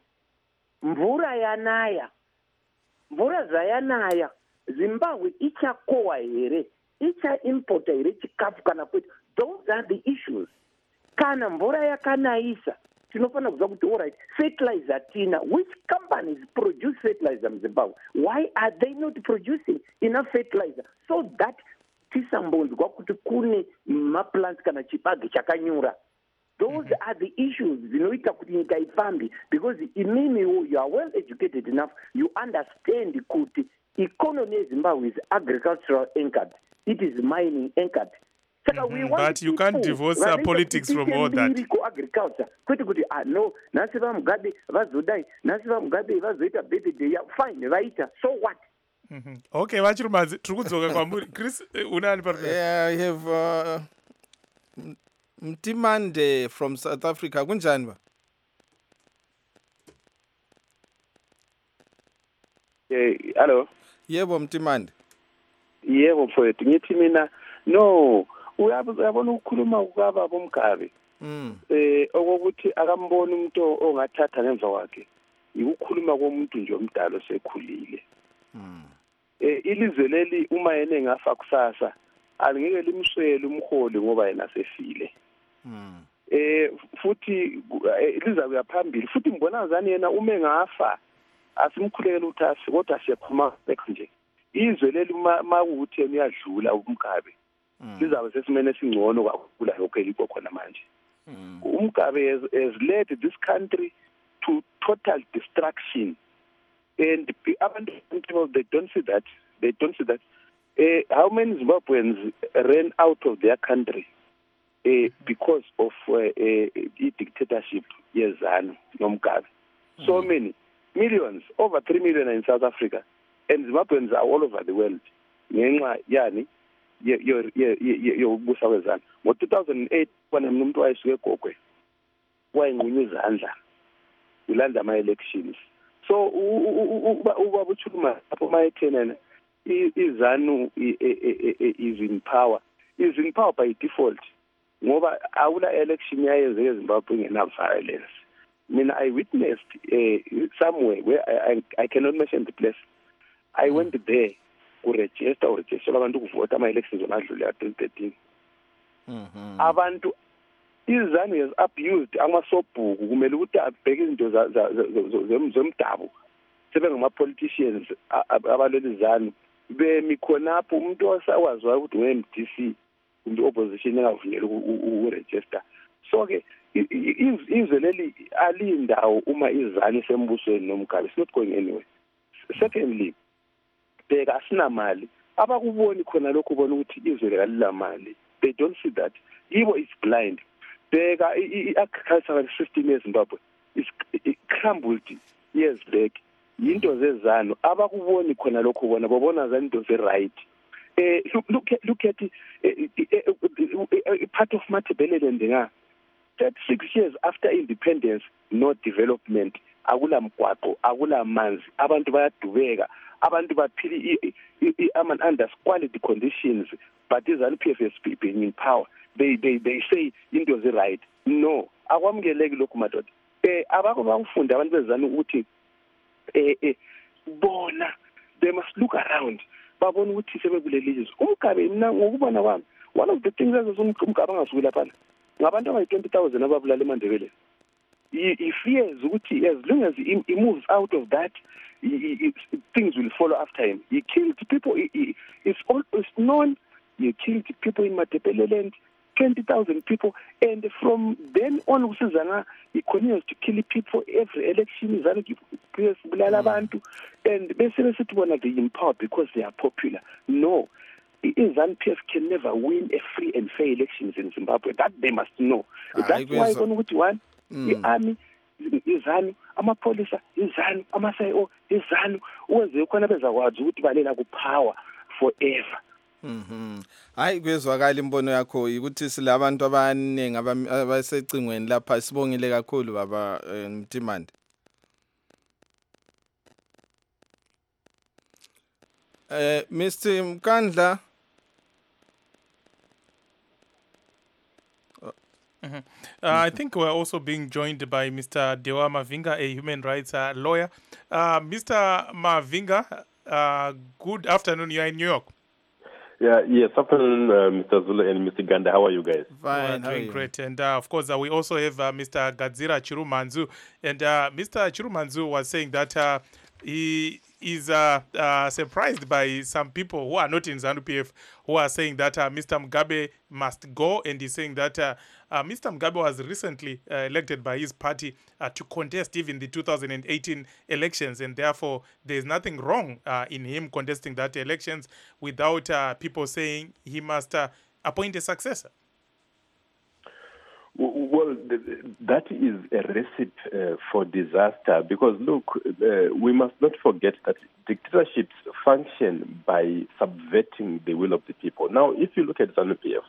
mvura yanaya mvura zvayanaya Zimbabwe ichakohwa here ichaimporta here chikafu kana kwete. Those are the issues. Kana mvura yakanaisa tinofanira kuziva kuti alright fertilizer tina which companies produce fertilizer muZimbabwe, why are they not producing enough fertilizer so that tisambonzwa kuti kune maplants kana chibage chakanyura. Those mm-hmm. are the issues zvinoita kuti nyika ifambe because imimi you are well educated enough, you understand kuti economy yeZimbabwe is agricultural anchored, it is mining anchored. Mm-hmm. But you can't divorce uh, politics from all that. Agriculture kwete kuti ah no nasi vaMugabe vazodai nasi vaMugabe vazoita birthday fine vaita so what. Mm-hmm. Okay, vachirumanzi tiri kudzoka kwamuri. Chris unani pa? Yeah, I have uh, Mtimande from South Africa. Kunjani ba? Eh, hello. Yebo Mtimande. Yebo mfowethu ngithi mina no uyabona ukukhuluma kukaba bomkabe. Mm. Eh okokuthi akamboni umuntu ongathatha ngemva kwakhe. Ukukhuluma komuntu nje omdala osekhulile. Mm. Eh ilizwe leli uma yena ngafa kusasa alingeke limswele umholi ngoba yena sefile. Mm. Eh futhi liza kuyaphambili futhi ngibona ngazani yena uma engafa asimkhulekela uthasi kodwa siyaphuma nje. Izwe leli uma ukuthi yena uyadlula umkabe. Lizabe sesimene singcono kakhulu lokho elikho khona manje. Umkabe has, has led this country to total destruction. And people, they don't see that. They don't see that. Uh, how many Zimbabweans ran out of their country uh, because of uh, uh, dictatorship? Yes, and Nomkabe. So many millions, over three million in South Africa, and Zimbabweans are all over the world. Yani, your your your busa wezana. Ngo two thousand eight, when umuntu wayisuke Gokwe, wayengqunywe izandla. Ulanda ama elections. So uba buchuluma apho mayethenena izanu is in power is in power by default ngoba awula election yayenze eZimbabwe ngena violence. Mina I witnessed uh, somewhere where I, I I cannot mention the place. I mm. went there to register or register abantu kuvota ama elections onadlule ya twenty thirteen. Mhm. Abantu izanu has abused amasobhuku kumele ukuthi abheke izinto zomdabu sebengama politicians abaleli izanu bemi khonapho umuntu osawazwa ukuthi we-M D C umuntu opposition engavunyelwa ukuregister. So ke izwe leli alindawo uma izanu sembusweni nomkabe, it's not going anywhere. Secondly, bheka asinamali abakuboni khona lokho ubona ukuthi izwe likalamali, they don't see that. Yibo is blind. Bheka i-agricultural system yeZimbabwe is crumbled years back. Into zezanu abakuboni khona lokho bona babona zanto ze right. Eh look at look at part of Matabeleland nga thirty-six years after independence, no development, akula mgwaqo, akula manzi, abantu bayadubeka, abantu baphili am under quality conditions, but izanu P F has being in power. They they they say into the right. No, akwamkeleki lokhu madoda. eh abakho bakufunda abantu bezana ukuthi eh eh bona they must look around babona ukuthi sebekulelizwe. Umgabe mina ngokubona kwami one of the things ezomgaba ngasukela phana ngabantu abayi twenty thousand ababulala eMandebele. He fears ukuthi as long as he, he moves out of that, he, he, things will follow after him. He killed people. He, he, it's all it's known. He killed people in Matebele land, twenty thousand people, and from then on, he continues to kill people every election. Mm. And basically, one of the in power because they are popular. No. ZANU P F can never win a free and fair elections in Zimbabwe. That they must know. Ah, That's why so. one Mm. The army, izanu, amapolisa, izanu, amasayo, izanu, uwenze khona bezakwazi ukuthi balela ku power forever. Mhm. Hayi kwezwakala imbono yakho ukuthi silabantu abaningi abasecingweni lapha sibongile kakhulu baba Mtimande. Eh Mister Mkandla. Mm-hmm. Uh, I think we're also being joined by Mister Dewa Mavinga, a human rights uh, lawyer. Uh, Mister Mavinga, uh, good afternoon. You are in New York. Yeah, yes, afternoon, uh, Mister Zulu and Mister Ganda. How are you guys? Fine, doing great. And uh, of course, uh, we also have uh, Mister Gadzira Chirumanzu. And uh, Mister Chirumanzu was saying that uh, he is uh, uh, surprised by some people who are not in ZANU P F who are saying that uh, Mister Mugabe must go, and he's saying that uh, uh, Mister Mugabe was recently uh, elected by his party uh, to contest even the two thousand eighteen elections, and therefore there's nothing wrong uh, in him contesting that elections without uh, people saying he must uh, appoint a successor. Well, that is a recipe uh, for disaster because, look, uh, we must not forget that dictatorships function by subverting the will of the people. Now, if you look at ZANU P F,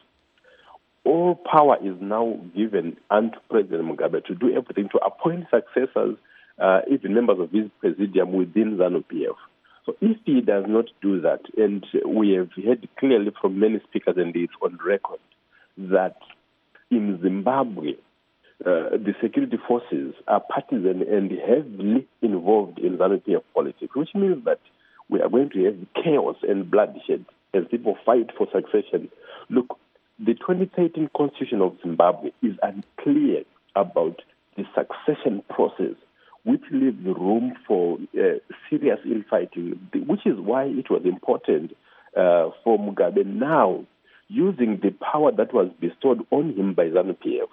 all power is now given unto President Mugabe to do everything to appoint successors, uh, even members of his presidium within ZANU P F. So if he does not do that, and we have heard clearly from many speakers, and it's on record, that in Zimbabwe, uh, the security forces are partisan and heavily involved in ZANU P F politics, which means that we are going to have chaos and bloodshed as people fight for succession. Look, the twenty thirteen constitution of Zimbabwe is unclear about the succession process, which leaves room for uh, serious infighting, which is why it was important uh, for Mugabe now, using the power that was bestowed on him by ZANU P F,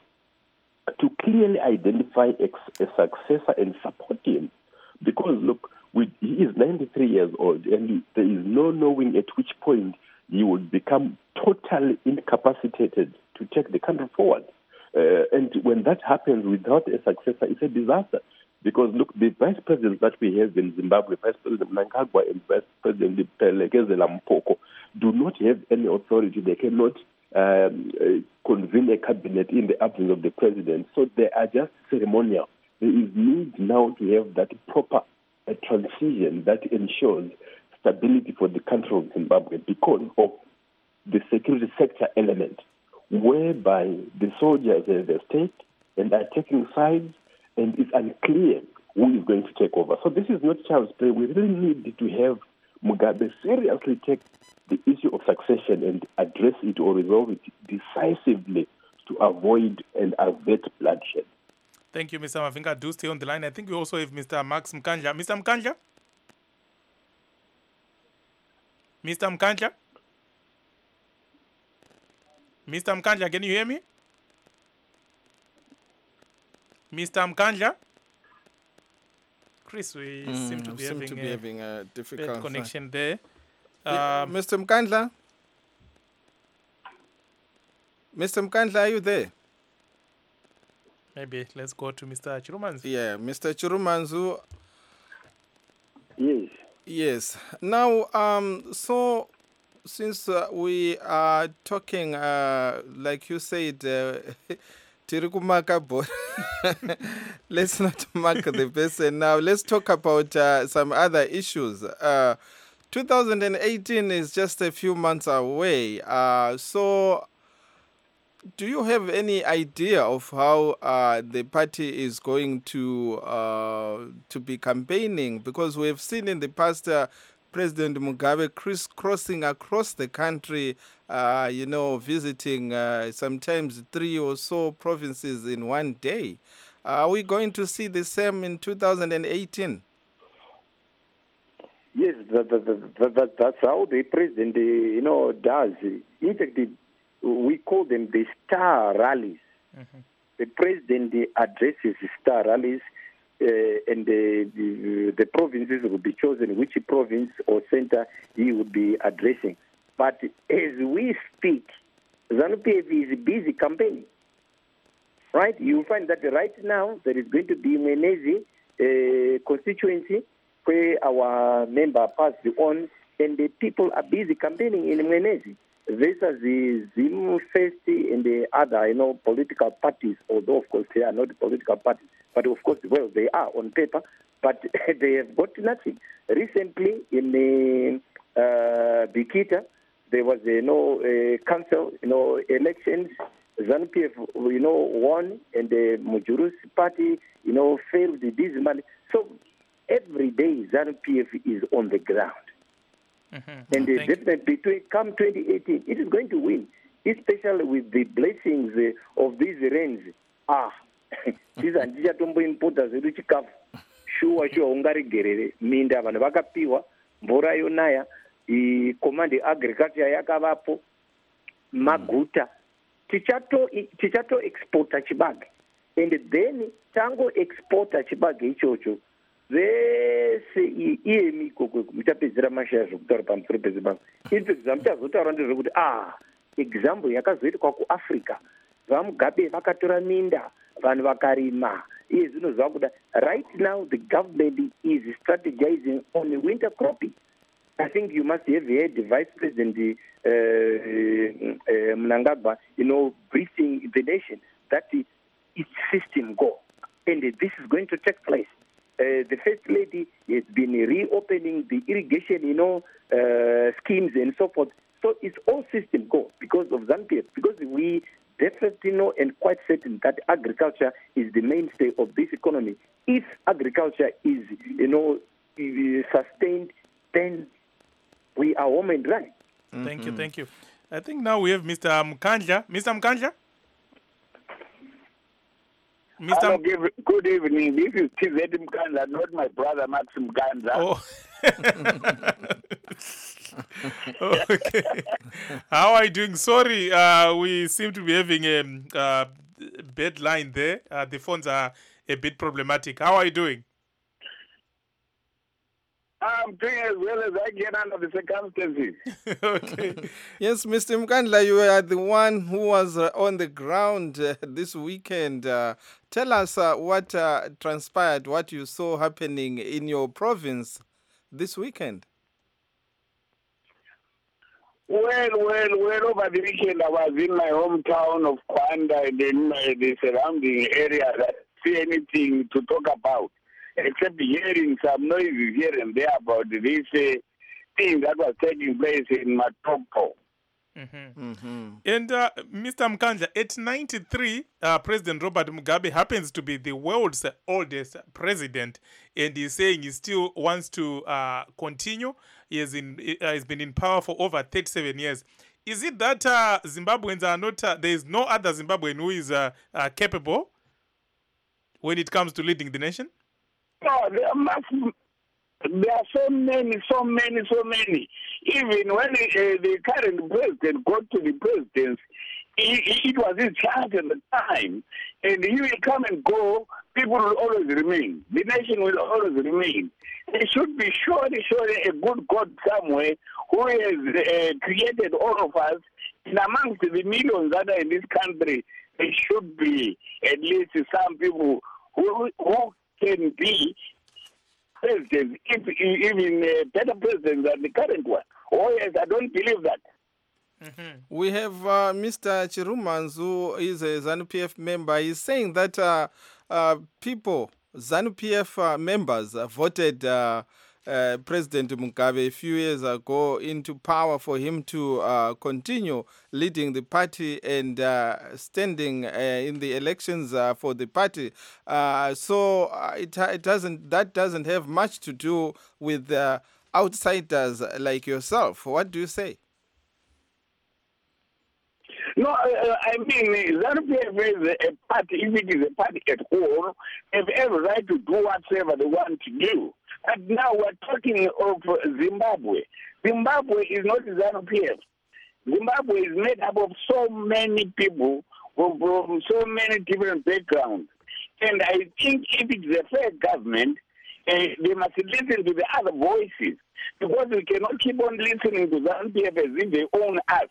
to clearly identify a successor and support him. Because, look, we, he is ninety-three years old, and there is no knowing at which point he would become totally incapacitated to take the country forward. Uh, and when that happens without a successor, it's a disaster. Because, look, the vice presidents that we have in Zimbabwe, Vice President Mnangagwa and Vice President Lekezela Mpoko, do not have any authority. They cannot um, uh, convene a cabinet in the absence of the president. So they are just ceremonial. There is need now to have that proper uh, transition that ensures stability for the country of Zimbabwe because of the security sector element, whereby the soldiers have a stake and are taking sides, and it's unclear who is going to take over. So this is not child's play. We really need to have Mugabe seriously take the issue of succession and address it or resolve it decisively to avoid and avert bloodshed. Thank you, Mister Mavinga. Do stay on the line. I think we also have Mister Max Mkandla. Mister Mkandla? Mister Mkandla? Mister Mkandla, can you hear me? Mister Mkandla? Chris, we mm, seem to be, seem having, to be a having a difficult connection there. Yeah, um, Mister Mkandla? Mister Mkandla, are you there? Maybe let's go to Mister Chirumanzu. Yeah, Mister Chirumanzu. Yes. Yes. Now, um, so since uh, we are talking, uh, like you said, uh, let's not mark the person now. Let's talk about uh, some other issues. Uh, two thousand eighteen is just a few months away. Uh, so Do you have any idea of how uh, the party is going to uh, to be campaigning? Because we have seen in the past uh, President Mugabe crisscrossing across the country, uh, you know, visiting uh, sometimes three or so provinces in one day. Are we going to see the same in two thousand eighteen? Yes, that, that, that, that, that's how the president, uh, you know, does. In fact, the, we call them the star rallies. Mm-hmm. The president addresses star rallies, uh, and the, the, the provinces will be chosen which province or center he would be addressing. But as we speak, ZANU-P F is busy campaigning. Right? You find that right now there is going to be Mwenezi uh, constituency where our member passed on, and the people are busy campaigning in Mwenezi. These are the Zim First and the other, you know, political parties, although, of course, they are not political parties. But, of course, well, they are on paper, but they have got nothing. Recently, in the uh, Bikita, there was, you know, a council, you know, elections. ZANU-P F, you know, won, and the Mujuru's party, you know, failed dismally. So every day, ZANU-P F is on the ground. Mm-hmm. And the definitely between come twenty eighteen, it is going to win, especially with the blessings uh, of these rains. Ah, these are ndichatombo importa zedu chikafu. Shuwa shuwa ungarigerere minda vanhu vakapiwa mvura yonaya, i command agriculture yakavapo, maguta tichato tichato exporta chibage, and then tango exporta chibage ichocho vese iyemi koko muchapedzera mashaya zvokutaura pamusoro pezimbabwe. Infact zvamuchazotaura ndezvekuti ah example yakazoitwa kuafrica, vamugabe vakatora minda vanhu vakarima iye zvinozva kuda. Right now the government is strategizing on winter cropping. I think you must have heard the Vice President uh, uh, Mnangagwa, you know, briefing the nation that its system go, and this is going to take place. Uh, the First Lady has been reopening the irrigation, you know, uh, schemes and so forth. So it's all system go because of ZANU-P F, because we definitely know and quite certain that agriculture is the mainstay of this economy. If agriculture is, you know, sustained, then we are home and dry. Mm-hmm. Thank you, thank you. I think now we have Mister Mkandla. Mister Mkandla? Mister Hello, give, good evening. This is T Z Mkandla, not my brother Max Mkandla. Oh. Okay. How are you doing? Sorry, uh, we seem to be having a uh, bad line there. Uh, the phones are a bit problematic. How are you doing? I'm doing as well as I can under the circumstances. Okay. Yes, Mister Mkandla, you are the one who was uh, on the ground uh, this weekend. Uh, tell us uh, what uh, transpired, what you saw happening in your province this weekend. Well, well, well, over the weekend I was in my hometown of Kwanda and in my, the surrounding area. I didn't see anything to talk about, except hearing some noises here and there about this uh, thing that was taking place in Matopo. Mm-hmm. Mm-hmm. And uh, Mister Mkandla, at ninety-three, uh, President Robert Mugabe happens to be the world's oldest president, and he's saying he still wants to uh, continue. He has, in, uh, he's been in power for over thirty-seven years. Is it that uh, Zimbabweans are not, uh, there is no other Zimbabwean who is uh, uh, capable when it comes to leading the nation? No, there must, there are so many, so many, so many. Even when uh, the current president got to the presidency, it, it was his chance at the time. And he will come and go, people will always remain. The nation will always remain. There should be surely, surely a good God somewhere who has uh, created all of us. And amongst the millions that are in this country, there should be at least some people who, who can be presidents, if, even uh, better presidents than the current one. Oh yes, I don't believe that. Mm-hmm. We have uh, Mister Chirumans, who is a ZANU-P F member. He's saying that uh, uh, people, ZANU-P F uh, members, uh, voted uh, uh, President Mugabe a few years ago into power for him to uh, continue leading the party and uh, standing uh, in the elections uh, for the party. Uh, so uh, it, it doesn't that doesn't have much to do with uh, outsiders like yourself. What do you say? No, uh, I mean, ZANU-P F is a party, if it is a party at all, they have every right to do whatever they want to do. But now we're talking of Zimbabwe. Zimbabwe is not ZANU-P F. Zimbabwe is made up of so many people from, from so many different backgrounds. And I think if it is a fair government, uh, they must listen to the other voices, because we cannot keep on listening to ZANU-P F as if they own us.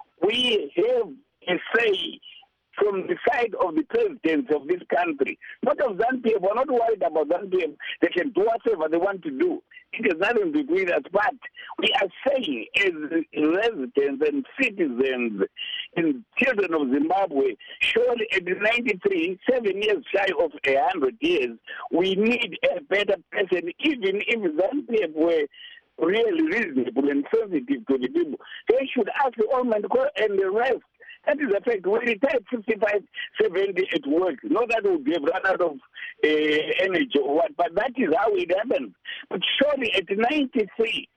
We have a say from the side of the presidents of this country. Not of ZANU-P F. We're not worried about ZANU-P F. They can do whatever they want to do. It has nothing to do with us. But we are saying, as residents and citizens and children of Zimbabwe, surely at ninety-three, seven years shy of a hundred years, we need a better person, even if ZANU-P F were really reasonable and sensitive to the people. They should ask the Allman and the rest. That is the fact. We retired fifty-five, seventy at work. Not that we would have run out of uh, energy or what, but that is how it happened. But surely at ninety-three,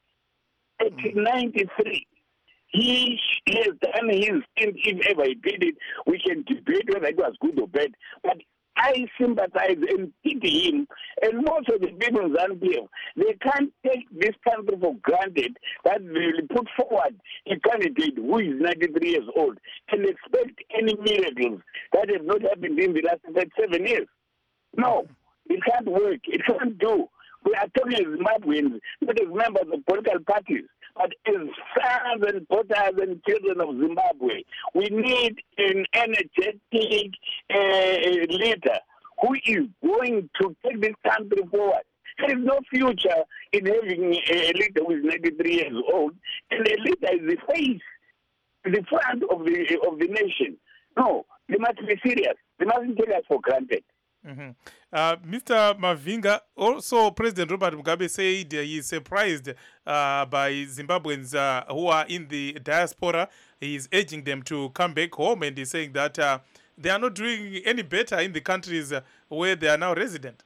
at ninety-three, he has done his stint. If ever he did it, we can debate whether it was good or bad. But I sympathize and pity him, and most of the people in ZANU-P F, they can't take this country for granted that they will put forward a candidate who is ninety-three years old and expect any miracles that have not happened in the last seven years. No, it can't work. It can't do. We are talking as Zimbabweans, not as members of political parties, but as sons and daughters and children of Zimbabwe. We need an energetic uh, leader who is going to take this country forward. There is no future in having a leader who is ninety-three years old, and a leader is the face, the front of the of the nation. No, they must be serious. They mustn't take us for granted. Mm-hmm. uh, Mister Mavinga, also President Robert Mugabe said he is surprised uh, by Zimbabweans uh, who are in the diaspora. He is urging them to come back home, and he's saying that uh, they are not doing any better in the countries uh, where they are now resident.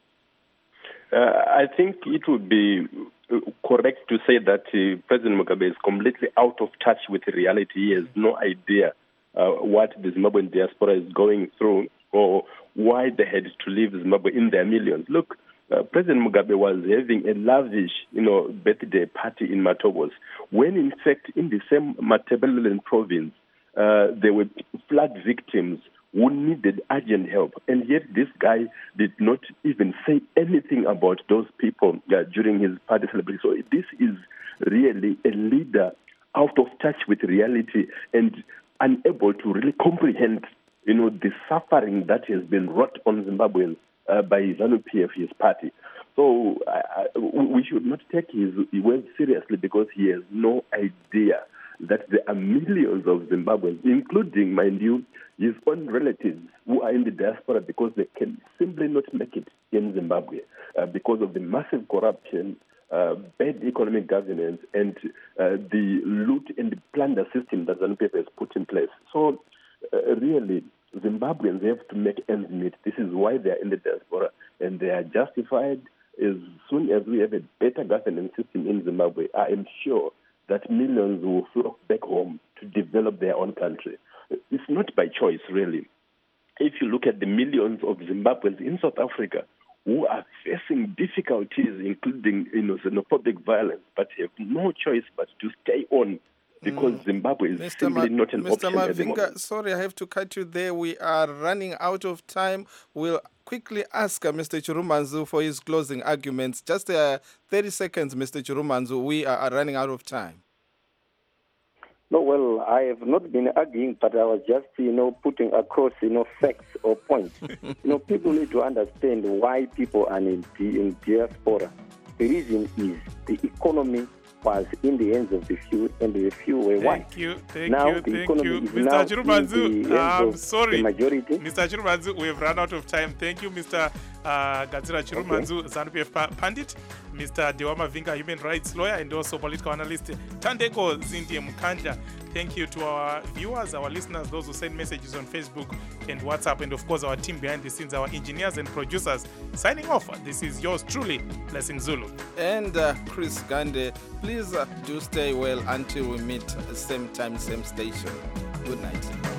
Uh, I think it would be correct to say that uh, President Mugabe is completely out of touch with reality. He has no idea uh, what the Zimbabwean diaspora is going through, or why they had to leave Zimbabwe in their millions. Look, uh, President Mugabe was having a lavish, you know, birthday party in Matobos, when in fact in the same Matabeleland province, uh, there were flood victims who needed urgent help. And yet this guy did not even say anything about those people uh, during his party celebration. So this is really a leader out of touch with reality and unable to really comprehend, you know, the suffering that has been wrought on Zimbabweans uh, by ZANU-P F, his party. So uh, we should not take his words seriously, because he has no idea that there are millions of Zimbabweans, including, mind you, his own relatives who are in the diaspora, because they can simply not make it in Zimbabwe uh, because of the massive corruption, uh, bad economic governance, and uh, the loot and plunder system that ZANU-P F has put in place. So uh, really, Zimbabweans have to make ends meet. This is why they are in the diaspora, and they are justified. As soon as we have a better governance system in Zimbabwe, I am sure that millions will flock back home to develop their own country. It's not by choice, really. If you look at the millions of Zimbabweans in South Africa who are facing difficulties, including, you know, xenophobic violence, but have no choice but to stay on, because mm. Zimbabwe is Mister simply Ma- not an Mister option at the Mavinga, moment. sorry, I have to cut you there. We are running out of time. We'll quickly ask uh, Mister Chirumanzu for his closing arguments. Just uh, thirty seconds, Mister Chirumanzu. We are, are running out of time. No, well, I have not been arguing, but I was just, you know, putting across, you know, facts or points. You know, people need to understand why people are in, in diaspora. The reason is the economy was in the hands of the few, and the few were white. Thank you, thank now, you, the thank economy you. is Mister now Chirumanzu, in the hands I'm of sorry. the majority. Mister Chirumanzu, we have run out of time. Thank you, Mister uh, Gadzira Chirumanzu, okay. ZANU P F Pandit, Mister Dewama Vinga, human rights lawyer, and also political analyst Thandeko Zindi Mukandla. Thank you to our viewers, our listeners, those who send messages on Facebook and WhatsApp, and of course our team behind the scenes, our engineers and producers. Signing off, this is yours truly, Blessing Zulu. And uh, Chris Gande, please uh, do stay well until we meet same time, same station. Good night.